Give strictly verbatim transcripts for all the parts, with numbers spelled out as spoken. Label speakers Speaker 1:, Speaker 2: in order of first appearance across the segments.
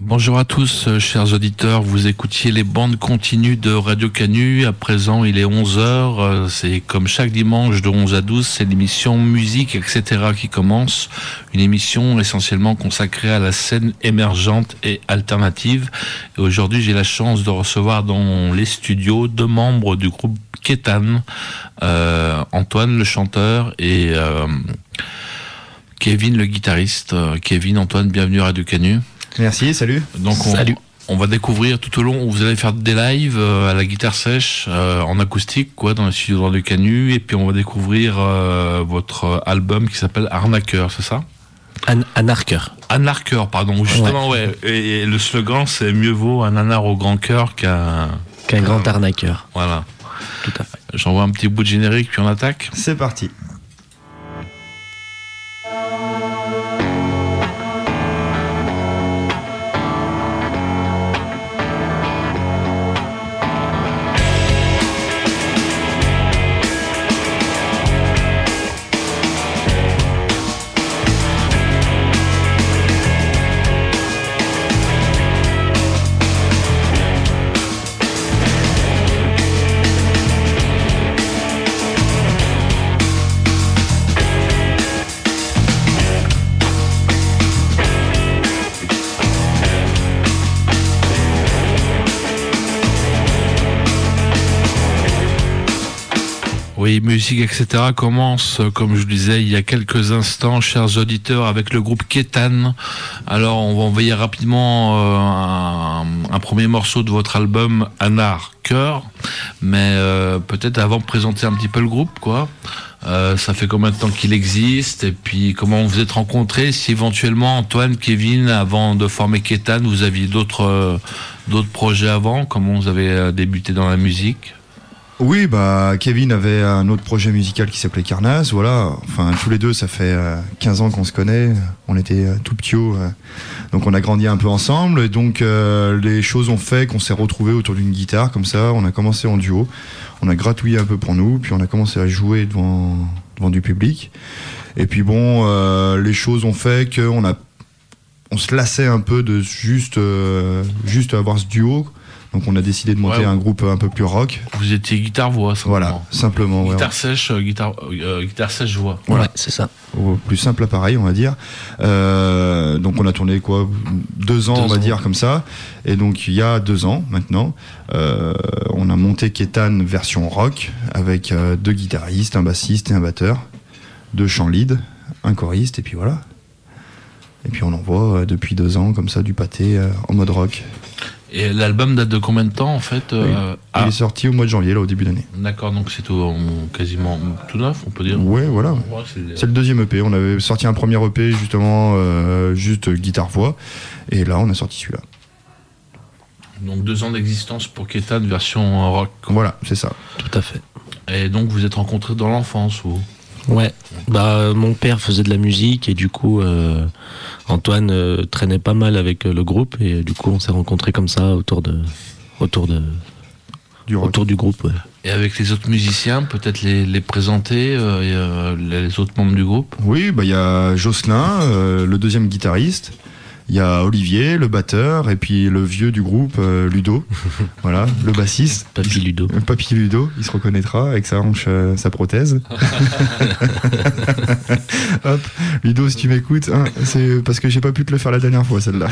Speaker 1: Bonjour à tous, euh, chers auditeurs, vous écoutiez les bandes continues de Radio Canu. À présent, il est onze heures, euh, c'est comme chaque dimanche de onze à douze, c'est l'émission Musique, et cetera qui commence. Une émission essentiellement consacrée à la scène émergente et alternative. Et aujourd'hui, j'ai la chance de recevoir dans les studios deux membres du groupe Kétan, euh, Antoine le chanteur et euh, Kevin le guitariste. Kevin, Antoine, bienvenue à Radio Canu.
Speaker 2: Merci, salut.
Speaker 1: Donc on,
Speaker 2: salut.
Speaker 1: On va découvrir tout au long, vous allez faire des lives euh, à la guitare sèche, euh, en acoustique, quoi, dans les studios de Radio Canu, et puis on va découvrir euh, votre album qui s'appelle Arnaqueur, c'est ça ?
Speaker 3: An- Anarqueur.
Speaker 1: Anarqueur, pardon, justement, ouais. ouais. Et, et le slogan, c'est mieux vaut un anard au grand cœur qu'un...
Speaker 3: Qu'un grand arnaqueur.
Speaker 1: Voilà.
Speaker 3: Tout à fait.
Speaker 1: J'envoie un petit bout de générique, puis on attaque.
Speaker 2: C'est parti.
Speaker 1: Oui, musique, et cetera commence, comme je le disais il y a quelques instants, chers auditeurs, avec le groupe Kétan. Alors, on va envoyer rapidement euh, un, un premier morceau de votre album Anarqueur, mais euh, peut-être avant de présenter un petit peu le groupe, quoi. Euh, ça fait combien de temps qu'il existe, et puis comment vous êtes rencontrés, si éventuellement Antoine, Kevin, avant de former Kétan, vous aviez d'autres euh, d'autres projets avant, comment vous avez euh, débuté dans la musique?
Speaker 2: Oui, bah Kevin avait un autre projet musical qui s'appelait Carnasse, voilà. Enfin, tous les deux, ça fait euh, quinze ans qu'on se connaît. On était euh, tout petits, euh, donc on a grandi un peu ensemble. Et donc euh, les choses ont fait qu'on s'est retrouvés autour d'une guitare, comme ça. On a commencé en duo. On a gratouillé un peu pour nous, puis on a commencé à jouer devant devant du public. Et puis bon, euh, les choses ont fait qu'on a on se lassait un peu de juste euh, juste avoir ce duo. Donc on a décidé de monter ouais, un groupe un peu plus rock.
Speaker 1: Vous étiez guitare-voix, simplement.
Speaker 2: Voilà, simplement.
Speaker 1: Guitare
Speaker 2: ouais.
Speaker 1: sèche, euh, guitare, euh, guitare sèche-voix.
Speaker 3: Voilà, ouais, c'est ça.
Speaker 2: Au plus simple appareil, on va dire. Euh, donc on a tourné quoi, deux ans, deux on va ans. dire comme ça. Et donc il y a deux ans maintenant, euh, on a monté Kétan version rock avec euh, deux guitaristes, un bassiste et un batteur, deux chants lead, un choriste et puis voilà. Et puis on envoie euh, depuis deux ans comme ça du pâté euh, en mode rock.
Speaker 1: Et l'album date de combien de temps en fait?
Speaker 2: Oui. euh, Il ah. est sorti au mois de janvier, là, au début d'année.
Speaker 1: D'accord, donc c'est tout, quasiment tout neuf, on peut dire.
Speaker 2: Ouais, voilà. Ouais, c'est... c'est le deuxième E P. On avait sorti un premier E P justement, euh, juste guitare-voix, et là on a sorti celui-là.
Speaker 1: Donc deux ans d'existence pour Kétan version rock.
Speaker 2: Voilà, c'est ça.
Speaker 3: Tout à fait.
Speaker 1: Et donc vous êtes rencontrés dans l'enfance ou?
Speaker 3: Ouais, bah mon père faisait de la musique et du coup euh, Antoine euh, traînait pas mal avec euh, le groupe et euh, du coup on s'est rencontrés comme ça autour de autour de
Speaker 2: du
Speaker 3: autour du groupe. Ouais.
Speaker 1: Et avec les autres musiciens, peut-être les, les présenter, euh, et, euh, les autres membres du groupe.
Speaker 2: Oui, bah il y a Jocelyn, euh, le deuxième guitariste. Il y a Olivier, le batteur, et puis le vieux du groupe, euh, Ludo, voilà, le bassiste.
Speaker 3: Papy Ludo.
Speaker 2: Papy Ludo, il se reconnaîtra avec sa hanche, euh, sa prothèse. Hop, Ludo, si tu m'écoutes, hein, c'est parce que j'ai pas pu te le faire la dernière fois, celle-là.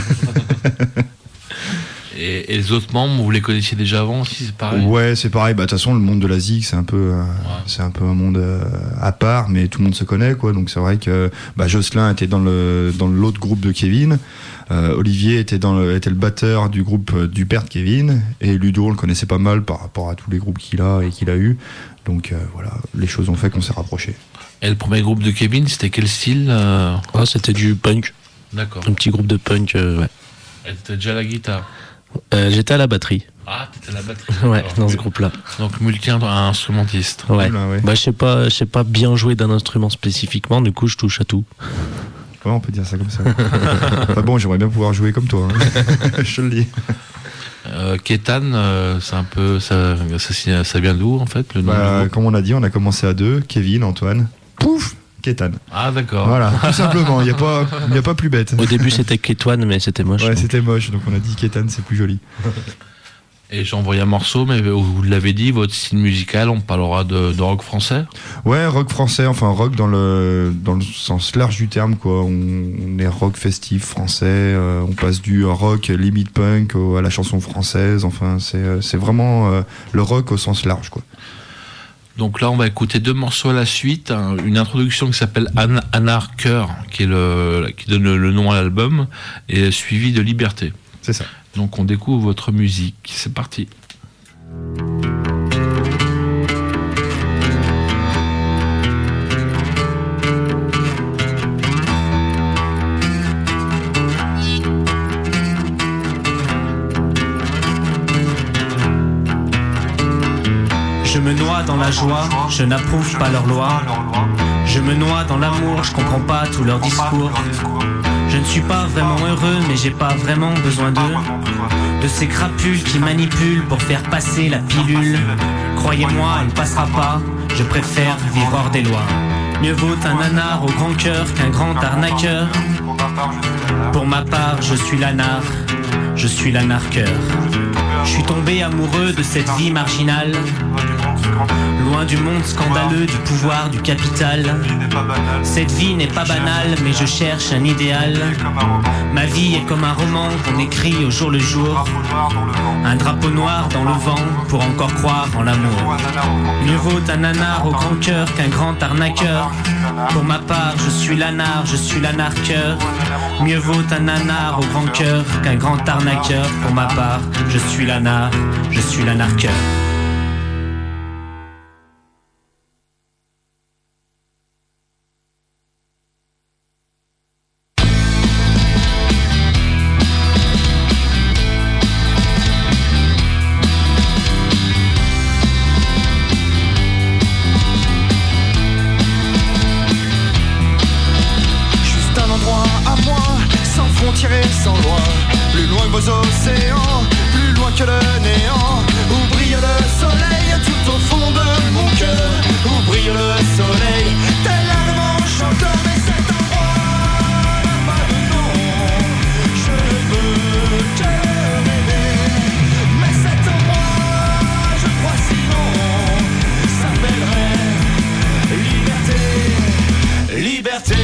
Speaker 1: Et, et les autres membres, vous les connaissiez déjà avant aussi, c'est pareil?
Speaker 2: Ouais, c'est pareil. Bah de toute façon, le monde de la zig, c'est un peu, euh, ouais. c'est un peu un monde euh, à part, mais tout le monde se connaît, quoi. Donc c'est vrai que bah, Jocelyn était dans le dans l'autre groupe de Kevin. Euh, Olivier était dans le, était le batteur du groupe euh, du père de Kevin, et Ludo, on le connaissait pas mal par rapport à tous les groupes qu'il a et qu'il a eu. Donc euh, voilà, les choses ont fait qu'on s'est rapprochés.
Speaker 1: Et le premier groupe de Kevin, c'était quel style? euh...
Speaker 3: Ah, c'était du punk.
Speaker 1: D'accord.
Speaker 3: Un petit groupe de punk, euh, ouais.
Speaker 1: Et t'étais déjà à la guitare?
Speaker 3: Euh, j'étais à la batterie.
Speaker 1: Ah, t'étais à la batterie.
Speaker 3: Ouais, dans ce groupe-là.
Speaker 1: Donc multi-instrumentiste.
Speaker 3: Ouais.
Speaker 2: Oula, ouais.
Speaker 3: Bah je sais pas, je sais pas bien jouer d'un instrument spécifiquement. Du coup, je touche à tout.
Speaker 2: Ouais, on peut dire ça comme ça. Enfin bon, j'aimerais bien pouvoir jouer comme toi. Hein. Je te le dis.
Speaker 1: Euh, Kétan, euh, c'est un peu, ça, ça, ça vient d'où en fait le nom
Speaker 2: bah, comme on a dit, on a commencé à deux. Kevin, Antoine. Pouf. Ketan.
Speaker 1: Ah d'accord.
Speaker 2: Voilà, tout simplement, il n'y a, pas, y a pas plus bête.
Speaker 3: Au début c'était Ketwan, mais c'était moche.
Speaker 2: Ouais,
Speaker 3: donc.
Speaker 2: c'était moche, donc on a dit Ketan, c'est plus joli.
Speaker 1: Et j'ai envoyé un morceau, mais vous l'avez dit, votre style musical, on parlera de, de rock français.
Speaker 2: Ouais, rock français, enfin rock dans le, dans le sens large du terme, quoi. On, on est rock festif français, euh, on passe du rock limite punk au, à la chanson française, enfin c'est, c'est vraiment euh, le rock au sens large, quoi.
Speaker 1: Donc là, on va écouter deux morceaux à la suite. Hein, une introduction qui s'appelle An- Anar Cœur, qui, est le, qui donne le, le nom à l'album, et suivi de Liberté.
Speaker 2: C'est ça.
Speaker 1: Donc on découvre votre musique. C'est parti.
Speaker 4: Je me noie dans la joie, je n'approuve pas leurs lois. Je me noie dans l'amour, je comprends pas tous leurs discours. Je ne suis pas vraiment heureux, mais j'ai pas vraiment besoin d'eux. De ces crapules qui manipulent pour faire passer la pilule. Croyez-moi, elle ne passera pas, je préfère vivre hors des lois. Mieux vaut un nanar au grand cœur qu'un grand arnaqueur. Pour ma part, je suis l'anar, je suis l'anarqueur. Je suis tombé amoureux de cette vie marginale, loin du monde scandaleux, du pouvoir, du capital. Cette vie n'est pas banale, mais je cherche un idéal. Ma vie est comme un roman qu'on écrit au jour le jour. Un drapeau noir dans le vent pour encore croire en l'amour. Mieux vaut un nanar au grand cœur qu'un grand arnaqueur. Pour ma part, je suis l'anar, je suis l'anarqueur. Mieux vaut un nanar au grand cœur qu'un grand arnaqueur. Pour ma part, je suis l'anar, je suis l'anarqueur.
Speaker 5: Sans loi, plus loin que vos océans, plus loin que le néant, où brille le soleil tout au fond de mon cœur, où brille le soleil, tel un grand chanteur, mais cet endroit n'a pas de nom, je ne peux que rêver, mais cet endroit, je crois sinon, s'appellerait liberté, liberté.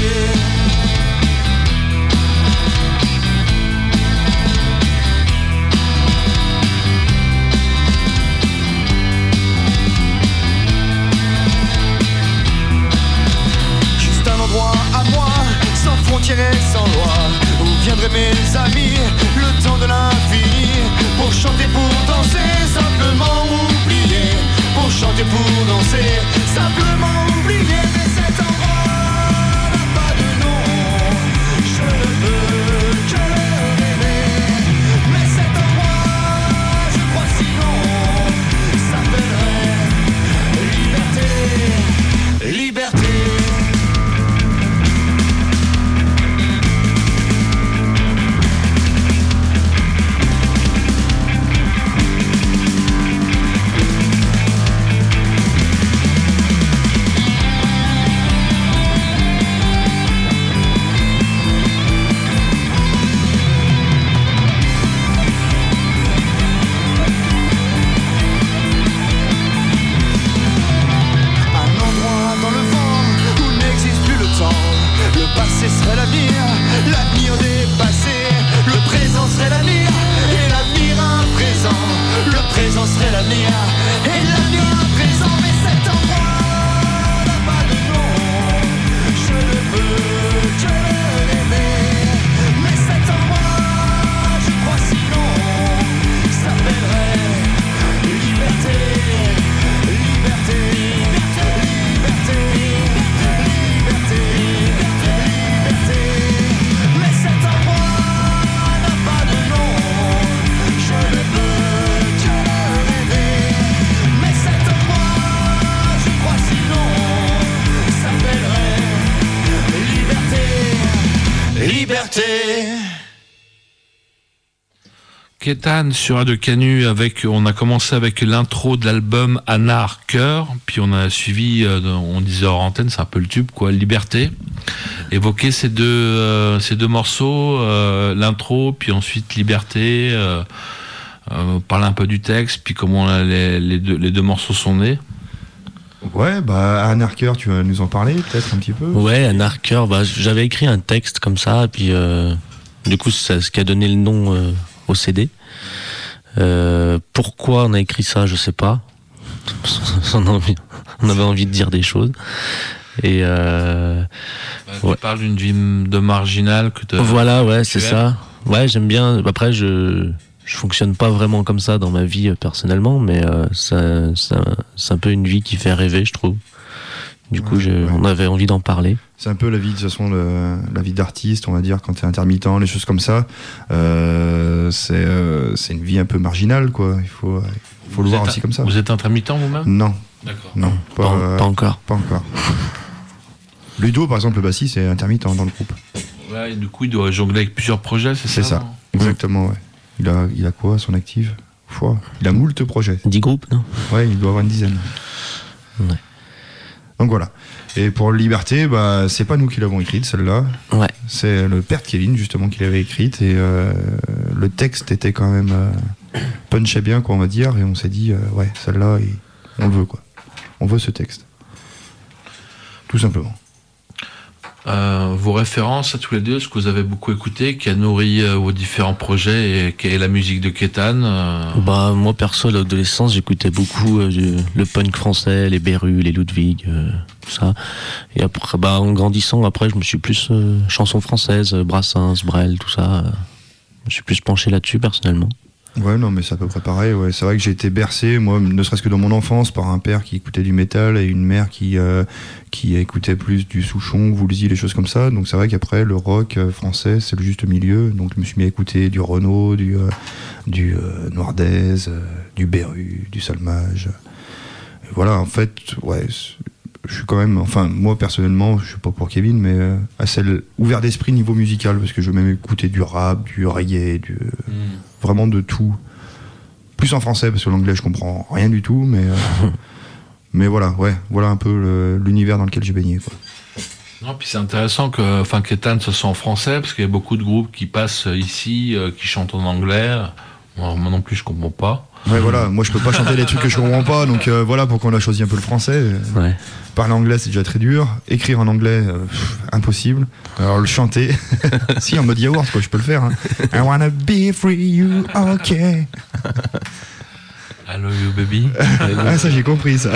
Speaker 5: Frontières sans loi, où viendraient mes amis, le temps de l'infini, pour chanter, pour danser, simplement oublier, pour chanter, pour danser, simplement oublier, mais cet endroit n'a pas de nom, je ne peux que rêver, mais cet endroit, je crois sinon, s'appellerait liberté, liberté.
Speaker 1: Kétane sur Radio Canu, avec, on a commencé avec l'intro de l'album Anar Cœur, puis on a suivi, euh, on disait hors antenne, c'est un peu le tube quoi, Liberté. Évoquer ces deux, euh, ces deux morceaux, euh, l'intro, puis ensuite Liberté, euh, euh, parler un peu du texte, puis comment les, les, deux, les deux morceaux sont nés.
Speaker 2: Ouais, bah Anar Cœur, tu vas nous en parler peut-être un petit peu.
Speaker 3: Ouais, Anar Cœur, bah, j'avais écrit un texte comme ça, et puis euh, du coup c'est ce qui a donné le nom euh, au C D. Euh, pourquoi on a écrit ça, je sais pas. on, a envie, on avait envie de dire des choses. Et euh,
Speaker 1: bah, tu
Speaker 3: ouais.
Speaker 1: parles d'une vie de marginal que t'as.
Speaker 3: Voilà, ouais, c'est
Speaker 1: aimes.
Speaker 3: ça. Ouais, j'aime bien. Après, je je fonctionne pas vraiment comme ça dans ma vie euh, personnellement, mais euh, ça, ça, c'est un peu une vie qui fait rêver, je trouve. Du coup,
Speaker 2: ouais,
Speaker 3: je,
Speaker 2: ouais.
Speaker 3: on avait envie d'en parler.
Speaker 2: C'est un peu la vie, de toute façon, le, la vie d'artiste, on va dire, quand t'es intermittent, les choses comme ça. Euh, c'est, euh, c'est une vie un peu marginale, quoi. Il faut, il faut le voir aussi
Speaker 1: un,
Speaker 2: comme ça.
Speaker 1: Vous êtes intermittent vous-même ?
Speaker 2: Non.
Speaker 1: D'accord.
Speaker 2: Non, pas,
Speaker 3: Pas,
Speaker 2: euh,
Speaker 3: pas encore.
Speaker 2: Pas encore. Ludo, par exemple, le bassiste, c'est intermittent dans le groupe.
Speaker 1: Ouais, et du coup, il doit jongler avec plusieurs projets, c'est,
Speaker 2: c'est
Speaker 1: ça
Speaker 2: ça, exactement, ouais. Il a, il a quoi à son actif ? Foi. Il a moult projets.
Speaker 3: dix groupes, non ?
Speaker 2: Ouais, il doit avoir une dizaine.
Speaker 3: Ouais.
Speaker 2: Donc voilà. Et pour Liberté, bah, c'est pas nous qui l'avons écrite, celle-là.
Speaker 3: Ouais.
Speaker 2: C'est le père de Kevin, justement, qui l'avait écrite. Et euh, le texte était quand même euh, punchait bien, quoi, on va dire. Et on s'est dit, euh, ouais, celle-là, il, on le veut, quoi. On veut ce texte. Tout simplement.
Speaker 1: Euh, vos références à tous les deux, ce que vous avez beaucoup écouté, qui a nourri euh, vos différents projets et qui est la musique de Kétane euh...
Speaker 3: Bah, moi, perso, à l'adolescence, j'écoutais beaucoup euh, du, le punk français, les Beru, les Ludwig, euh, tout ça. Et après, bah, en grandissant, après, je me suis plus euh, chansons françaises, Brassens, Brel, tout ça. Euh, je me suis plus penché là-dessus, personnellement.
Speaker 2: Ouais, non, mais c'est à peu près pareil. Ouais. C'est vrai que j'ai été bercé, moi, ne serait-ce que dans mon enfance, par un père qui écoutait du métal et une mère qui, euh, qui écoutait plus du Souchon, Woolsey, les choses comme ça. Donc c'est vrai qu'après, le rock euh, français, c'est le juste milieu. Donc je me suis mis à écouter du Renaud, du, euh, du euh, Noirdaise, euh, du Beru, du Salmage. Et voilà, en fait, ouais, je suis quand même, enfin, moi personnellement, je suis pas pour Kevin, mais euh, assez ouvert d'esprit niveau musical, parce que je veux même écouter du rap, du reggae, du. Mm. Vraiment de tout. Plus en français, parce que l'anglais, je comprends rien du tout, mais, euh, mais voilà, ouais, voilà un peu le, l'univers dans lequel j'ai baigné, quoi.
Speaker 1: Non, puis c'est intéressant que, enfin, Kétane ce soit en français, parce qu'il y a beaucoup de groupes qui passent ici, euh, qui chantent en anglais. Moi, moi non plus, je comprends pas.
Speaker 2: Ouais, voilà, moi je peux pas chanter les trucs que je comprends pas, donc euh, voilà pourquoi on a choisi un peu le français.
Speaker 3: Ouais.
Speaker 2: Parler anglais, c'est déjà très dur. Écrire en anglais, euh, pff, impossible. Alors le chanter, si en mode yaourt, quoi, je peux le faire. Hein. I wanna be free, you, ok.
Speaker 1: I love you, baby.
Speaker 2: Ah, ça j'ai compris ça.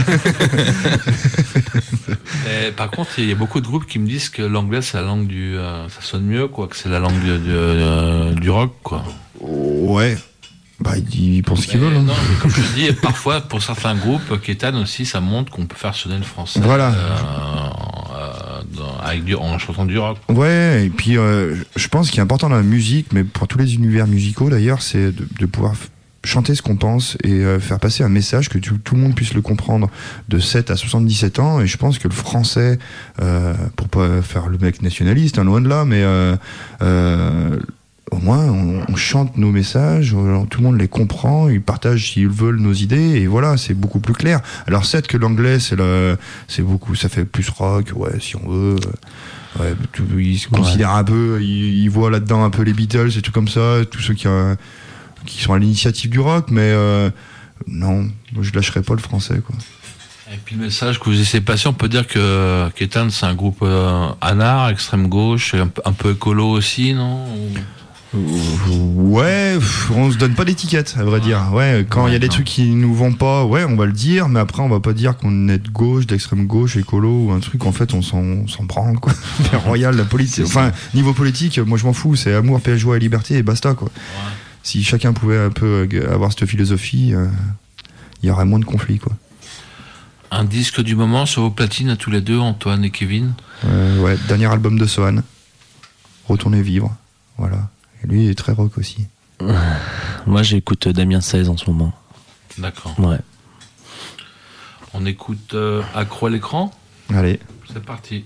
Speaker 1: Et, par contre, il y a beaucoup de groupes qui me disent que l'anglais c'est la langue du, euh, ça sonne mieux, quoi, que c'est la langue du, du, euh, du rock, quoi.
Speaker 2: Ouais. Bah, ils pensent ce qu'ils veulent. Hein.
Speaker 1: Non, mais comme je dis, parfois, pour certains groupes, Kétane aussi, ça montre qu'on peut faire sonner le français.
Speaker 2: Voilà.
Speaker 1: Euh, euh, dans, avec du, en chantant du rock.
Speaker 2: Ouais, et puis euh, je pense qu'il est important dans la musique, mais pour tous les univers musicaux d'ailleurs, c'est de, de pouvoir f- chanter ce qu'on pense et euh, faire passer un message que tout, tout le monde puisse le comprendre de sept à soixante-dix-sept ans. Et je pense que le français, euh, pour pas faire le mec nationaliste, hein, loin de là, mais euh, euh, au moins on, on chante nos messages, tout le monde les comprend, ils partagent s'ils veulent nos idées, et voilà, c'est beaucoup plus clair. Alors certes que l'anglais c'est le, c'est beaucoup, ça fait plus rock, ouais, si on veut. Ouais, tout, ils se considèrent ouais. un peu, ils, ils voient là-dedans un peu les Beatles et tout comme ça, tous ceux qui, euh, qui sont à l'initiative du rock, mais euh, non, moi je lâcherai pas le français, quoi.
Speaker 1: Et puis le message que vous essayez de passer, on peut dire que Kétane c'est un groupe euh, anard, extrême gauche, un, un peu écolo aussi, non?
Speaker 2: Ouais, on se donne pas d'étiquette, à vrai dire. Ouais, quand il ouais, y a des non. trucs qui nous vont pas, ouais, on va le dire, mais après on va pas dire qu'on est de gauche, d'extrême gauche, écolo ou un truc. En fait, on s'en, on s'en branle, quoi. Royal, la politique. Enfin, niveau politique, moi je m'en fous. C'est amour, paix, joie et liberté et basta, quoi. Ouais. Si chacun pouvait un peu avoir cette philosophie, il euh, y aurait moins de conflits, quoi.
Speaker 1: Un disque du moment sur vos platines à tous les deux, Antoine et Kevin.
Speaker 2: Euh, ouais, dernier album de Sohan. Retourner vivre, voilà. Et lui, il est très rock aussi.
Speaker 3: Moi, j'écoute Damien seize en ce moment.
Speaker 1: D'accord.
Speaker 3: Ouais.
Speaker 1: On écoute euh, Accro à l'écran.
Speaker 2: Allez.
Speaker 1: C'est parti.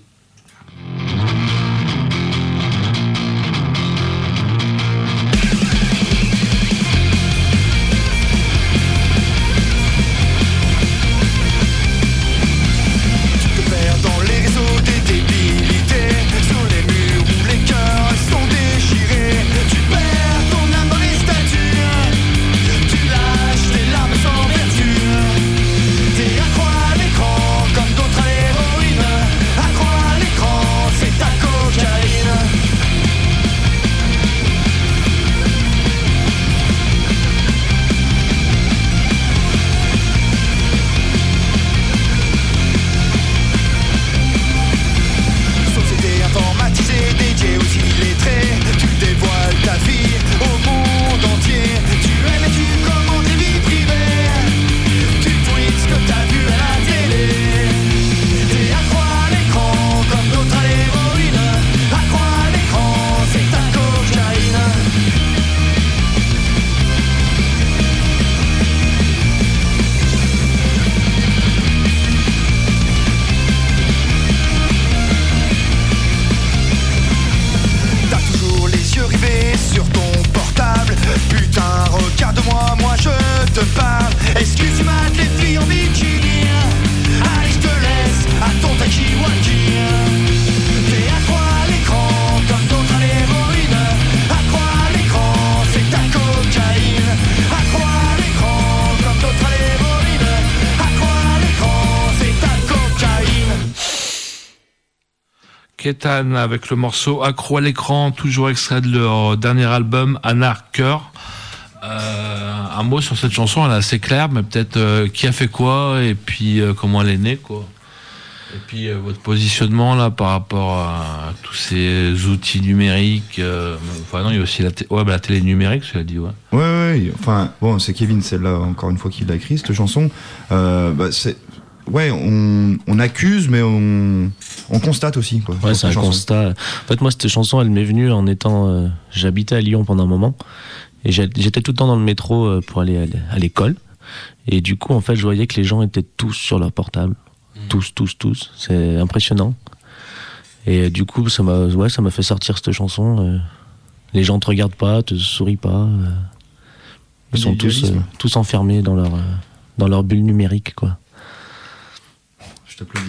Speaker 1: Ketan avec le morceau Accro à l'écran, toujours extrait de leur dernier album Anarcheur. Euh, un mot sur cette chanson, elle est assez claire, mais peut-être euh, qui a fait quoi et puis euh, comment elle est née, quoi. Et puis euh, votre positionnement là par rapport à tous ces outils numériques. Euh, enfin non, il y a aussi la, t- ouais, bah, la télé numérique, tu l'as dit, ouais.
Speaker 2: Ouais, ouais, enfin, bon, c'est Kevin, celle-là, encore une fois, qui l'a écrit, cette chanson. Euh, bah, c'est, ouais, on, on accuse, mais on, on constate aussi, quoi.
Speaker 3: Ouais, c'est un
Speaker 2: chanson.
Speaker 3: constat. En fait, moi, cette chanson, elle m'est venue en étant, euh, j'habitais à Lyon pendant un moment, et j'étais tout le temps dans le métro euh, pour aller à, à l'école. Et du coup, en fait, je voyais que les gens étaient tous sur leur portable. Mmh. Tous, tous, tous. C'est impressionnant. Et du coup, ça m'a, ouais, ça m'a fait sortir cette chanson. Euh, les gens te regardent pas, te sourient pas. Euh, ils sont tous, euh, tous enfermés dans leur, euh, dans leur bulle numérique, quoi.
Speaker 2: Je t'applaudis.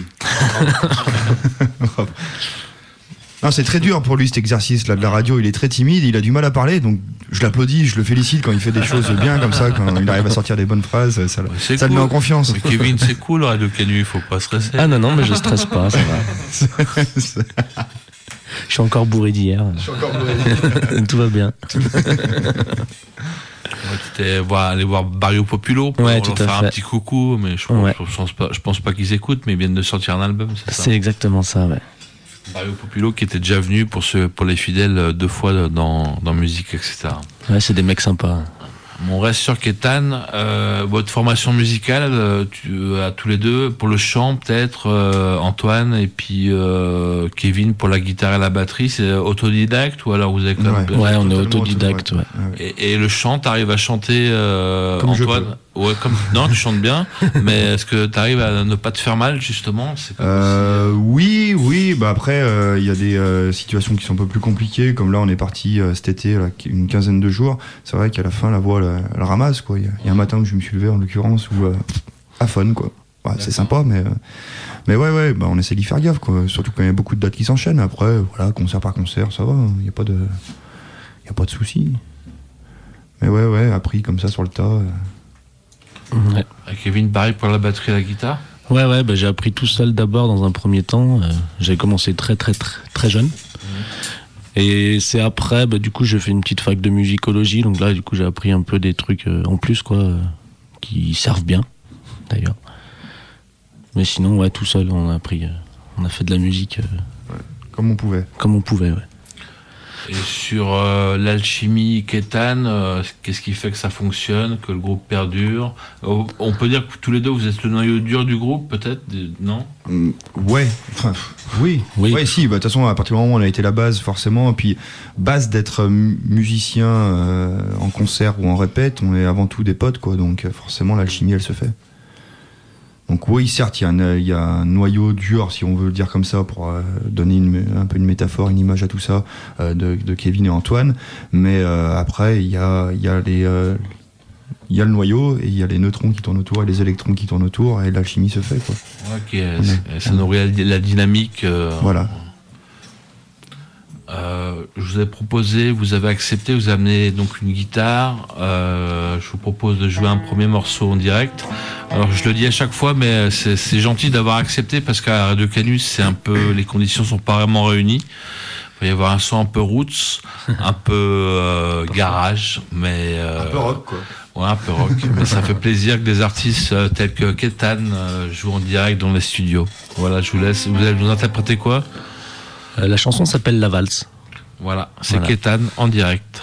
Speaker 2: Non, c'est très dur pour lui cet exercice là de la radio, il est très timide, il a du mal à parler, donc je l'applaudis, je le félicite quand il fait des choses bien comme ça, quand il arrive à sortir des bonnes phrases, ça, ouais, ça cool. Le met en confiance.
Speaker 1: Mais Kevin, c'est cool, Radio Canu, il faut pas stresser.
Speaker 3: Ah non, non, mais je stresse pas, ça va. Je suis encore bourré d'hier.
Speaker 2: Je suis encore bourré d'hier.
Speaker 3: Tout va bien.
Speaker 1: Ouais, tu étais voir, aller voir Barrio Populo pour
Speaker 3: ouais,
Speaker 1: leur
Speaker 3: tout
Speaker 1: faire
Speaker 3: à fait.
Speaker 1: un petit coucou, mais je pense,
Speaker 3: ouais.
Speaker 1: je pense pas, je pense pas qu'ils écoutent, mais ils viennent de sortir un album, c'est ça.
Speaker 3: C'est exactement ça, ouais.
Speaker 1: Barrio Populo qui était déjà venu pour, ce, pour les fidèles deux fois dans, dans musique, et cetera.
Speaker 3: Ouais, c'est des mecs sympas.
Speaker 1: On reste sur Ketan. Euh, votre formation musicale, tu, à tous les deux, pour le chant peut-être, euh, Antoine et puis euh, Kevin pour la guitare et la batterie, c'est autodidacte ou alors vous avez quand même...
Speaker 3: Ouais, ouais on est autodidacte. Ouais.
Speaker 1: Et, et le chant, t'arrives à chanter, euh,
Speaker 2: comme
Speaker 1: Antoine? Ouais, comme non, tu chantes bien, mais est-ce que tu arrives à ne pas te faire mal justement? C'est pas
Speaker 2: euh, oui, oui. Bah après, il euh, y a des euh, situations qui sont un peu plus compliquées, comme là, on est parti euh, cet été, là, une quinzaine de jours. C'est vrai qu'à la fin, la voix, elle, elle ramasse, quoi. Il y, y a un matin où je me suis levé, en l'occurrence, où euh, à fun, quoi. Ouais, c'est sympa, mais euh, mais ouais, ouais. Bah on essaie d'y faire gaffe, quoi. Surtout quand il y a beaucoup de dates qui s'enchaînent. Après, voilà, concert par concert, ça va. Il y a pas de, il y a pas de souci. Mais ouais, ouais, appris comme ça sur le tas. Euh,
Speaker 3: Ouais.
Speaker 1: Kevin, pareil pour la batterie et la guitare?
Speaker 3: Ouais, ouais, bah, j'ai appris tout seul d'abord dans un premier temps. Euh, j'ai commencé très, très, très, très jeune. Mmh. Et c'est après, bah, du coup, j'ai fait une petite fac de musicologie. Donc là, du coup, j'ai appris un peu des trucs euh, en plus, quoi, euh, qui servent bien, d'ailleurs. Mais sinon, ouais, tout seul, on a appris, euh, on a fait de la musique. Euh,
Speaker 2: ouais, comme on pouvait.
Speaker 3: Comme on pouvait, ouais.
Speaker 1: Et sur euh, l'alchimie Ketan, euh, qu'est-ce qui fait que ça fonctionne, que le groupe perdure? euh, On peut dire que tous les deux, vous êtes le noyau dur du groupe, peut-être? Non?
Speaker 2: mmh, Ouais, enfin, oui.
Speaker 3: Oui.
Speaker 2: Ouais, si, bah, de toute façon, à partir du moment où on a été la base, forcément, et puis, base d'être musicien euh, en concert ou en répète, on est avant tout des potes, quoi, donc forcément, l'alchimie, elle se fait. Donc oui, certes, il y, y a un noyau dur, si on veut le dire comme ça, pour euh, donner une, un peu une métaphore, une image à tout ça, euh, de, de Kevin et Antoine. Mais euh, après, il y a, y, a euh, y a le noyau, et il y a les neutrons qui tournent autour, et les électrons qui tournent autour, et l'alchimie se fait, quoi.
Speaker 1: Ok, ouais. Ça nourrit la, la dynamique. Euh,
Speaker 2: voilà.
Speaker 1: Euh, je vous ai proposé, vous avez accepté, vous avez amené donc une guitare. Euh, je vous propose de jouer un premier morceau en direct. Alors je le dis à chaque fois, mais c'est, c'est gentil d'avoir accepté parce qu'à Radio Canus, c'est un peu, les conditions sont pas vraiment réunies. Il va y avoir un son un peu roots, un peu euh, garage, mais euh,
Speaker 2: un peu rock, quoi.
Speaker 1: Ouais, un peu rock. Mais ça fait plaisir que des artistes euh, tels que Ketan euh, jouent en direct dans les studios. Voilà, je vous laisse. Vous allez vous interpréter quoi?
Speaker 3: Euh, la chanson s'appelle La Valse.
Speaker 1: Voilà, c'est
Speaker 3: voilà.
Speaker 1: Ketan en direct.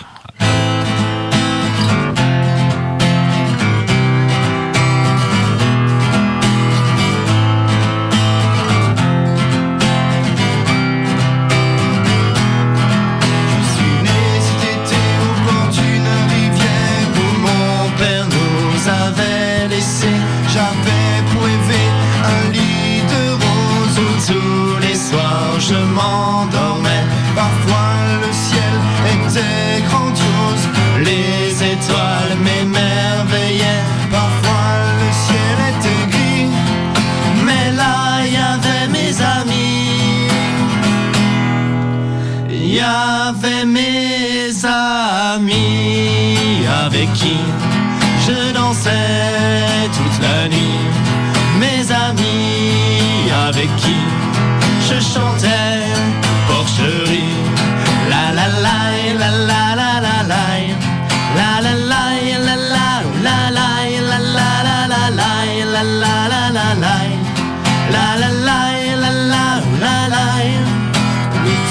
Speaker 5: Je m'endormais, parfois le ciel était grandiose, les étoiles m'émerveillaient, parfois le ciel était gris, mais là il y avait mes amis, il y avait mes amis avec qui je dansais toute la nuit, mes amis avec qui je chantais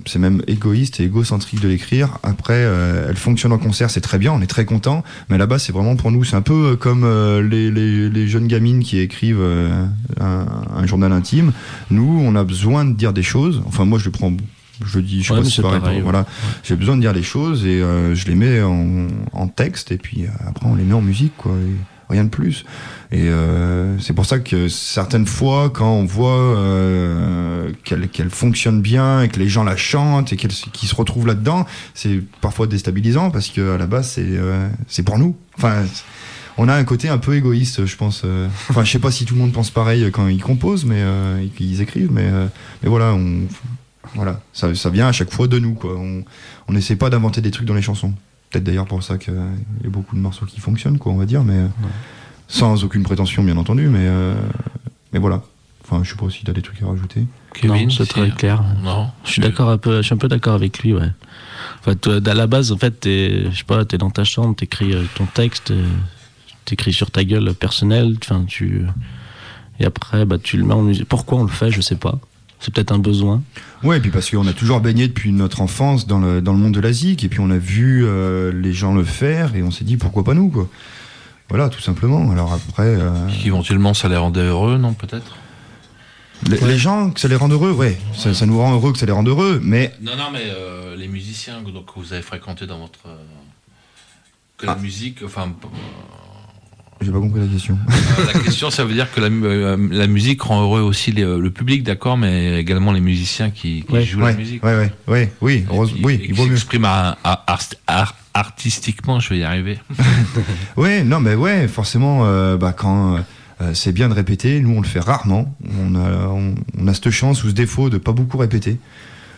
Speaker 2: c'est même égoïste et égocentrique de l'écrire. Après, euh, elle fonctionne en concert, c'est très bien, on est très content, mais là-bas, c'est vraiment pour nous. C'est un peu comme euh, les, les, les jeunes gamines qui écrivent euh, un, un journal intime. Nous, on a besoin de dire des choses. Enfin, moi, je le prends... Je dis, je sais
Speaker 3: ouais,
Speaker 2: pas si c'est pareil.
Speaker 3: pareil ouais.
Speaker 2: Voilà, j'ai besoin de dire les choses et euh, je les mets en, en texte et puis euh, après on les met en musique, quoi. Et rien de plus. Et euh, c'est pour ça que certaines fois, quand on voit euh, qu'elle, qu'elle fonctionne bien et que les gens la chantent et qu'elle, qu'ils se retrouvent là-dedans, c'est parfois déstabilisant parce que à la base c'est euh, c'est pour nous. Enfin. On a un côté un peu égoïste, je pense. Enfin, je sais pas si tout le monde pense pareil quand ils composent, mais euh, qu'ils écrivent, mais euh, mais voilà, on Voilà, ça, ça vient à chaque fois de nous, quoi. On on n'essaie pas d'inventer des trucs dans les chansons. Peut-être d'ailleurs pour ça qu'il y a beaucoup de morceaux qui fonctionnent, quoi, on va dire, mais ouais. Sans aucune prétention, bien entendu, mais euh, mais voilà. Enfin, je sais pas si t'as des trucs à rajouter.
Speaker 3: Kevin, non, c'est très clair.
Speaker 1: Non,
Speaker 3: je suis d'accord un peu. Je suis un peu d'accord avec lui, ouais. En fait, à la base, en fait, t'es, je sais pas, t'es dans ta chambre, t'écris ton texte, t'écris sur ta gueule personnelle, enfin, tu et après, bah, tu le mets en musique. Pourquoi on le fait, je sais pas. C'est peut-être un besoin. Ouais,
Speaker 2: et puis parce qu'on a toujours baigné depuis notre enfance dans le, dans le monde de la zik, et puis on a vu euh, les gens le faire, et on s'est dit pourquoi pas nous, quoi. Voilà, tout simplement. Alors après... Euh...
Speaker 1: Éventuellement, ça les rendait heureux, non, peut-être
Speaker 2: les, ouais. les gens, que ça les rende heureux, ouais. Ça, ça nous rend heureux que ça les rende heureux, mais...
Speaker 1: Non, non, mais euh, les musiciens donc, que vous avez fréquentés dans votre... Euh, que ah. la musique, enfin... Euh,
Speaker 2: J'ai pas compris la question.
Speaker 1: Euh, la question, ça veut dire que la, euh, la musique rend heureux aussi les, le public, d'accord, mais également les musiciens qui, qui
Speaker 2: ouais,
Speaker 1: jouent
Speaker 2: ouais,
Speaker 1: la musique.
Speaker 2: Ouais, ouais, ouais, oui, heureuse,
Speaker 1: qui,
Speaker 2: oui,
Speaker 1: et
Speaker 2: il
Speaker 1: qui
Speaker 2: vaut mieux.
Speaker 1: s'expriment à, à, à, à, artistiquement, je vais y arriver.
Speaker 2: Ouais, non, mais ouais, forcément, euh, bah, quand euh, c'est bien de répéter, nous on le fait rarement. On a, on, on a cette chance ou ce défaut de pas beaucoup répéter. Pourquoi ?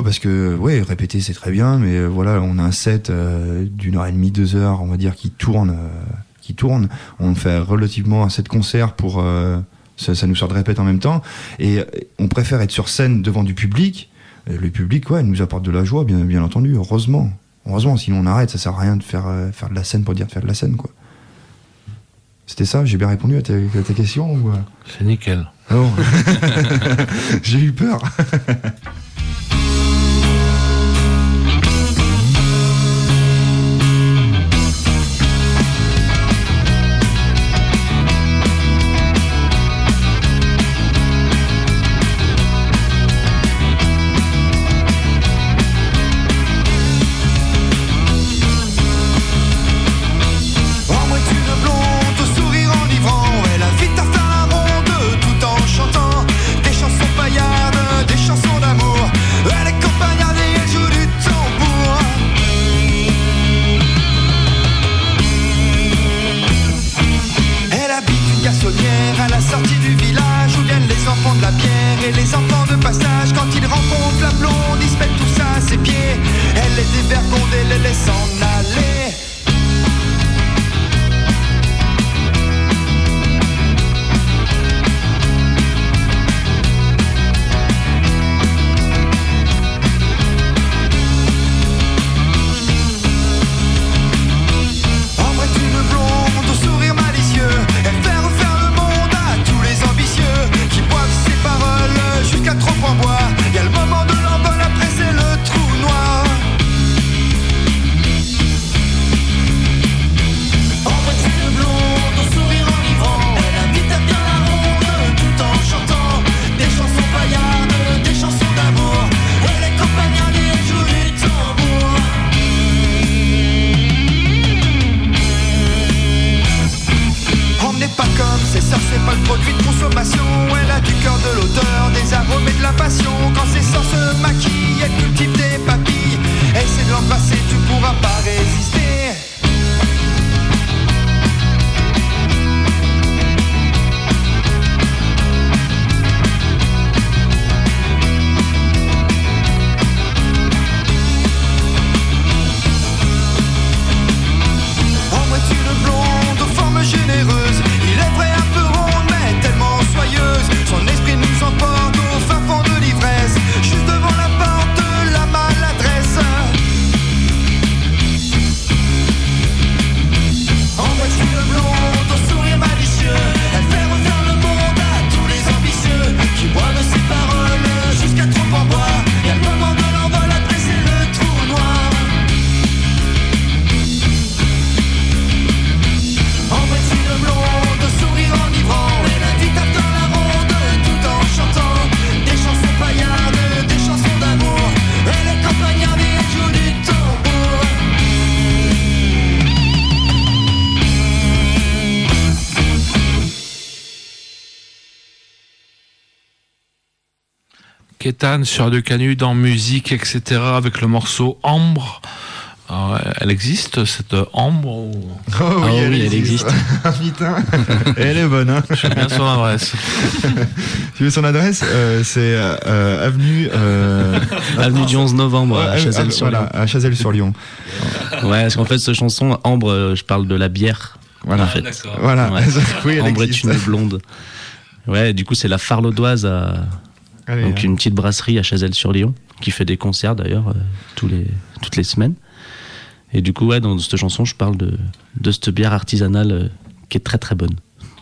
Speaker 2: Parce que, ouais, répéter c'est très bien, mais euh, voilà, on a un set euh, d'une heure et demie, deux heures, on va dire, qui tourne. Euh, qui tourne, on fait relativement assez de concerts pour euh, ça, ça nous sert de répète en même temps, et on préfère être sur scène devant du public. Et le public, ouais, nous apporte de la joie, bien, bien entendu, heureusement, heureusement, sinon on arrête, ça sert à rien de faire, euh, faire de la scène pour dire de faire de la scène, quoi. C'était ça, j'ai bien répondu à ta, à ta question ou...
Speaker 1: C'est nickel.
Speaker 2: Oh. J'ai eu peur.
Speaker 1: Kétane sur Radio Canut en musique, et cetera avec le morceau Ambre. Alors, elle existe cette Ambre ou...
Speaker 2: Oh oui,
Speaker 3: Ah
Speaker 2: elle,
Speaker 3: oui, elle
Speaker 2: existe. Ah, putain, elle est bonne. Hein.
Speaker 1: Je sais bien son adresse.
Speaker 2: Tu veux son adresse euh, C'est euh, avenue euh...
Speaker 3: Avenue du onze novembre
Speaker 2: ouais,
Speaker 3: à Chazelles-sur-Lyon.
Speaker 2: Voilà, à Chazelles-sur-Lyon.
Speaker 3: Ouais, parce qu'en fait, cette chanson, Ambre, euh, je parle de la bière.
Speaker 2: Voilà.
Speaker 3: En fait.
Speaker 1: D'accord.
Speaker 2: Voilà.
Speaker 3: Ouais.
Speaker 2: Oui, elle
Speaker 3: Ambre est
Speaker 2: existe.
Speaker 3: une blonde. Ouais, du coup, c'est la Farlaudoise, à...
Speaker 2: Allez,
Speaker 3: donc
Speaker 2: hein.
Speaker 3: une petite brasserie à Chazelles-sur-Lyon, qui fait des concerts d'ailleurs euh, tous les, toutes les semaines. Et du coup, ouais, dans cette chanson, je parle de, de cette bière artisanale euh, qui est très très bonne.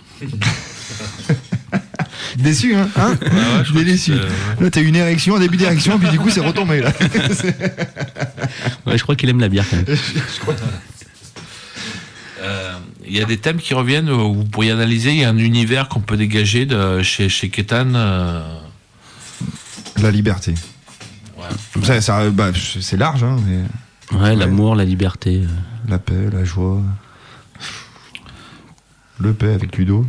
Speaker 2: Déçu, hein, hein
Speaker 1: Ouais, ouais, je
Speaker 2: Je
Speaker 1: crois
Speaker 2: l'ai
Speaker 1: que
Speaker 2: déçu.
Speaker 1: c'est-
Speaker 2: Là, t'as eu une érection, un début d'érection, puis du coup, c'est retombé, là.
Speaker 3: Ouais, je crois qu'il aime la bière quand même.
Speaker 1: Euh, Il y a des thèmes qui reviennent où vous pourriez analyser. Il y a un univers qu'on peut dégager de, chez, chez Kétane. euh,
Speaker 2: La liberté.
Speaker 1: Ouais.
Speaker 2: Ça, ça, bah, c'est large, hein, mais
Speaker 3: Ouais, l'amour, la liberté. euh.
Speaker 2: la paix, la joie. Le paix avec Ludo.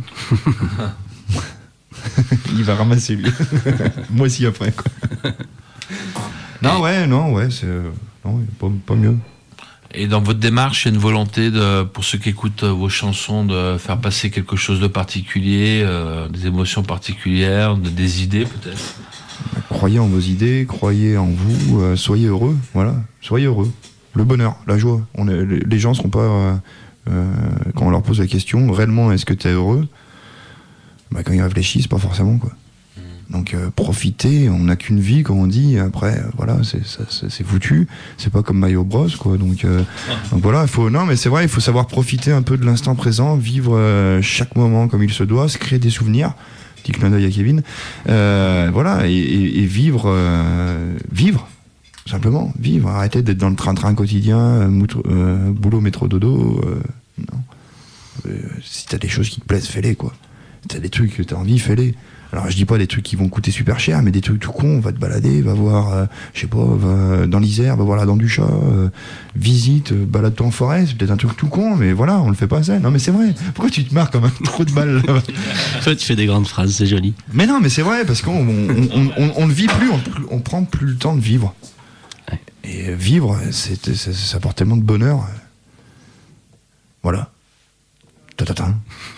Speaker 2: Il va ramasser lui. Moi aussi après, quoi. Non, ouais, non, ouais, c'est. Non, pas, pas mieux.
Speaker 1: Et dans votre démarche, il y a une volonté, de, pour ceux qui écoutent vos chansons, de faire passer quelque chose de particulier, euh, des émotions particulières, de, des idées peut-être.
Speaker 2: Croyez en vos idées, croyez en vous, euh, soyez heureux, voilà, soyez heureux. Le bonheur, la joie. On est, les gens ne seront pas, euh, euh, quand on leur pose la question, réellement est-ce que tu es heureux, bah, quand ils réfléchissent, pas forcément, quoi. Donc euh, profitez, on n'a qu'une vie, comme on dit. Après, euh, voilà, c'est, ça, c'est, c'est foutu. C'est pas comme Mario Bros, quoi. Donc, euh, donc voilà, il faut. Non, mais c'est vrai, il faut savoir profiter un peu de l'instant présent, vivre euh, chaque moment comme il se doit, se créer des souvenirs. Petit clin d'œil à Kevin. Euh, voilà, et, et, et vivre, euh, vivre, simplement, vivre. Arrêtez d'être dans le train-train quotidien, euh, moutre, euh, boulot, métro, dodo. Euh, non. Euh, si t'as des choses qui te plaisent, fais-les, quoi. Si t'as des trucs que t'as envie, fais-les. Alors je dis pas des trucs qui vont coûter super cher, mais des trucs tout cons, va te balader, va voir, euh, je sais pas, va dans l'Isère, va voir la dent du chat, euh, visite, euh, balade-toi en forêt, c'est peut-être un truc tout con, mais voilà, on le fait pas assez. Non mais c'est vrai, pourquoi tu te marres comme un trou de balle là-bas?
Speaker 3: Toi, tu fais des grandes phrases, c'est joli.
Speaker 2: Mais non, mais c'est vrai, parce qu'on on, on, on, on ne vit plus, on, on prend plus le temps de vivre.
Speaker 3: Ouais.
Speaker 2: Et vivre, c'est, c'est, ça apporte tellement de bonheur. Voilà. Ta-ta-ta.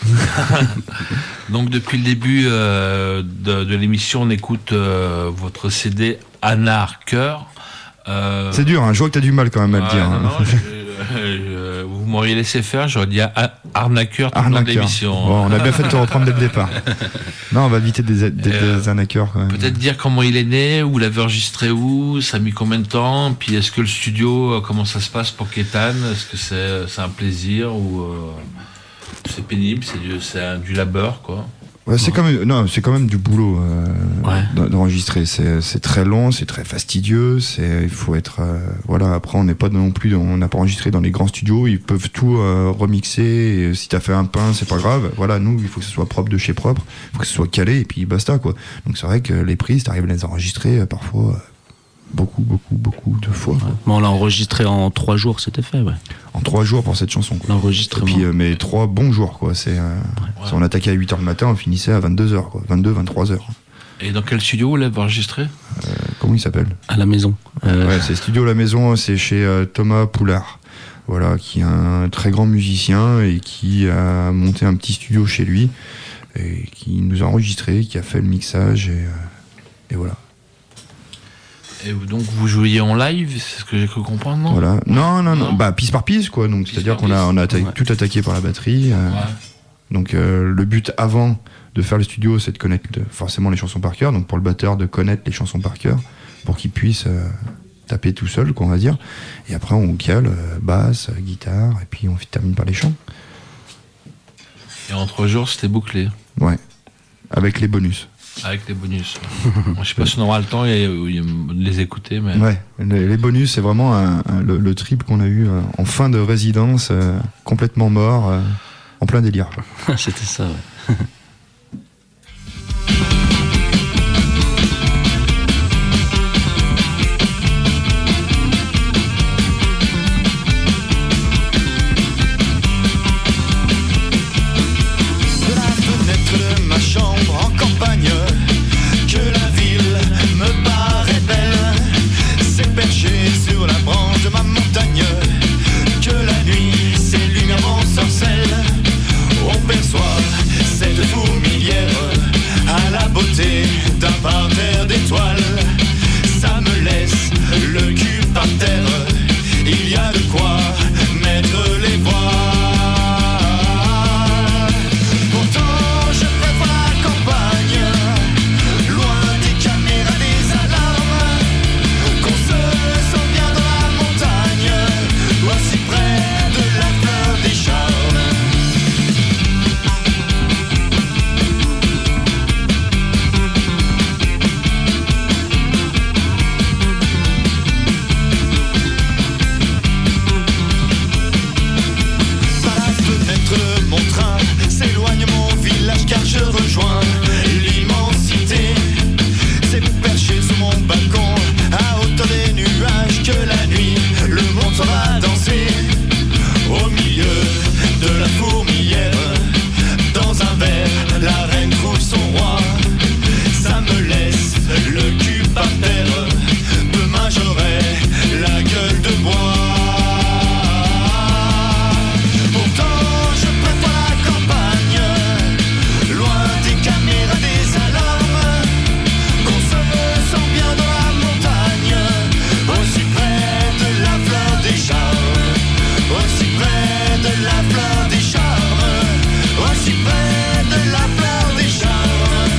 Speaker 1: Donc depuis le début euh, de, de l'émission, on écoute euh, votre C D Anar Cœur. Euh,
Speaker 2: C'est dur, hein, je vois que t'as du mal quand même à le
Speaker 1: ouais,
Speaker 2: dire.
Speaker 1: non,
Speaker 2: hein.
Speaker 1: non, je- je- vous m'auriez laissé faire, j'aurais dit a- arnaqueur tout le long de
Speaker 2: Arnaqueur.
Speaker 1: l'émission.
Speaker 2: Bon, on a bien fait de te reprendre dès le départ. Non, on va éviter des, des,
Speaker 1: Euh,
Speaker 2: des arnaqueurs quand même.
Speaker 1: Peut-être dire comment il est né, où vous l'avez enregistré où, ça a mis combien de temps, puis est-ce que le studio, euh, comment ça se passe pour Kétane, est-ce que c'est, c'est un plaisir ou euh, c'est pénible, c'est du, c'est un- du labeur quoi.
Speaker 2: Ouais, c'est quand même, non, c'est quand même du boulot euh,
Speaker 3: Ouais.
Speaker 2: d'en- d'enregistrer. C'est, c'est très long, c'est très fastidieux. C'est, il faut être, euh, voilà. Après, on n'est pas non plus, on n'a pas enregistré dans les grands studios. Ils peuvent tout euh, remixer. Et si t'as fait un pain, c'est pas grave. Voilà, nous, il faut que ce soit propre de chez propre. Il faut que ce soit calé et puis basta quoi. Donc c'est vrai que les prises, t'arrives à les enregistrer euh, parfois euh, beaucoup, beaucoup, beaucoup de fois. quoi.
Speaker 3: Bon, on l'a enregistré en trois jours, c'était fait, ouais.
Speaker 2: En trois jours pour cette chanson. Quoi. Et
Speaker 3: L'enregistrement.
Speaker 2: puis, euh, mais trois bons jours, quoi. C'est, euh, si on attaquait à huit heures le matin, on finissait à vingt-deux heures, quoi. vingt-deux, vingt-trois heures.
Speaker 1: Et dans quel studio vous l'avez enregistré?
Speaker 2: Euh, comment il s'appelle?
Speaker 3: À la maison. Euh,
Speaker 2: Ouais, c'est Studio La Maison, c'est chez euh, Thomas Poulard. Voilà, qui est un très grand musicien et qui a monté un petit studio chez lui et qui nous a enregistré, qui a fait le mixage et, euh, et voilà.
Speaker 1: Et vous- donc vous jouiez en live, c'est ce que j'ai cru comprendre, non?
Speaker 2: Voilà. Non, non, non,
Speaker 1: Non.
Speaker 2: bah piste par piste, quoi. Donc
Speaker 1: Piste
Speaker 2: c'est-à-dire
Speaker 1: par
Speaker 2: qu'on a,
Speaker 1: piste.
Speaker 2: on a atta-
Speaker 3: Ouais.
Speaker 2: tout attaqué par la batterie. euh,
Speaker 1: Ouais.
Speaker 2: Donc euh, le but avant de faire le studio, c'est de connaître euh, forcément les chansons par cœur. Donc pour le batteur, de connaître les chansons par cœur pour qu'il puisse euh, taper tout seul, quoi, on va dire. Et après on cale euh, basse, euh, guitare, et puis on termine par les chants.
Speaker 1: Et en trois jours, c'était bouclé,
Speaker 2: Ouais, avec les bonus.
Speaker 1: avec les bonus. Je sais pas si on aura le temps et, et, de les écouter, mais...
Speaker 2: Ouais, les, les bonus, c'est vraiment un- un- le, le trip qu'on a eu euh, en fin de résidence, euh, complètement mort, euh, en plein délire.
Speaker 3: C'était ça, ouais.
Speaker 5: De la fenêtre de ma chambre en campagne, que la ville me parterre d'étoiles. Ça me laisse le cul par terre. Il y a de quoi mettre les voiles. Pourtant je préfère la campagne, loin des caméras, des alarmes, qu'on se sent bien dans la montagne, aussi près de la fleur des charmes. Par la fenêtre, mon train s'éloigne, mon village, car je rejoins l'immensité. C'est pour percher sur mon balcon, à hauteur des nuages, que la nuit, le monde s'en va danser. Au milieu de la fourmilière, dans un verre, la reine trouve son roi. Ça me laisse le cul par terre. Demain j'aurai la gueule de bois. Pourtant je préfère la campagne, loin des caméras, des alarmes, qu'on se sent bien dans la montagne, aussi près de la fleur des charmes, aussi près de la fleur des charmes, aussi près de la fleur des charmes.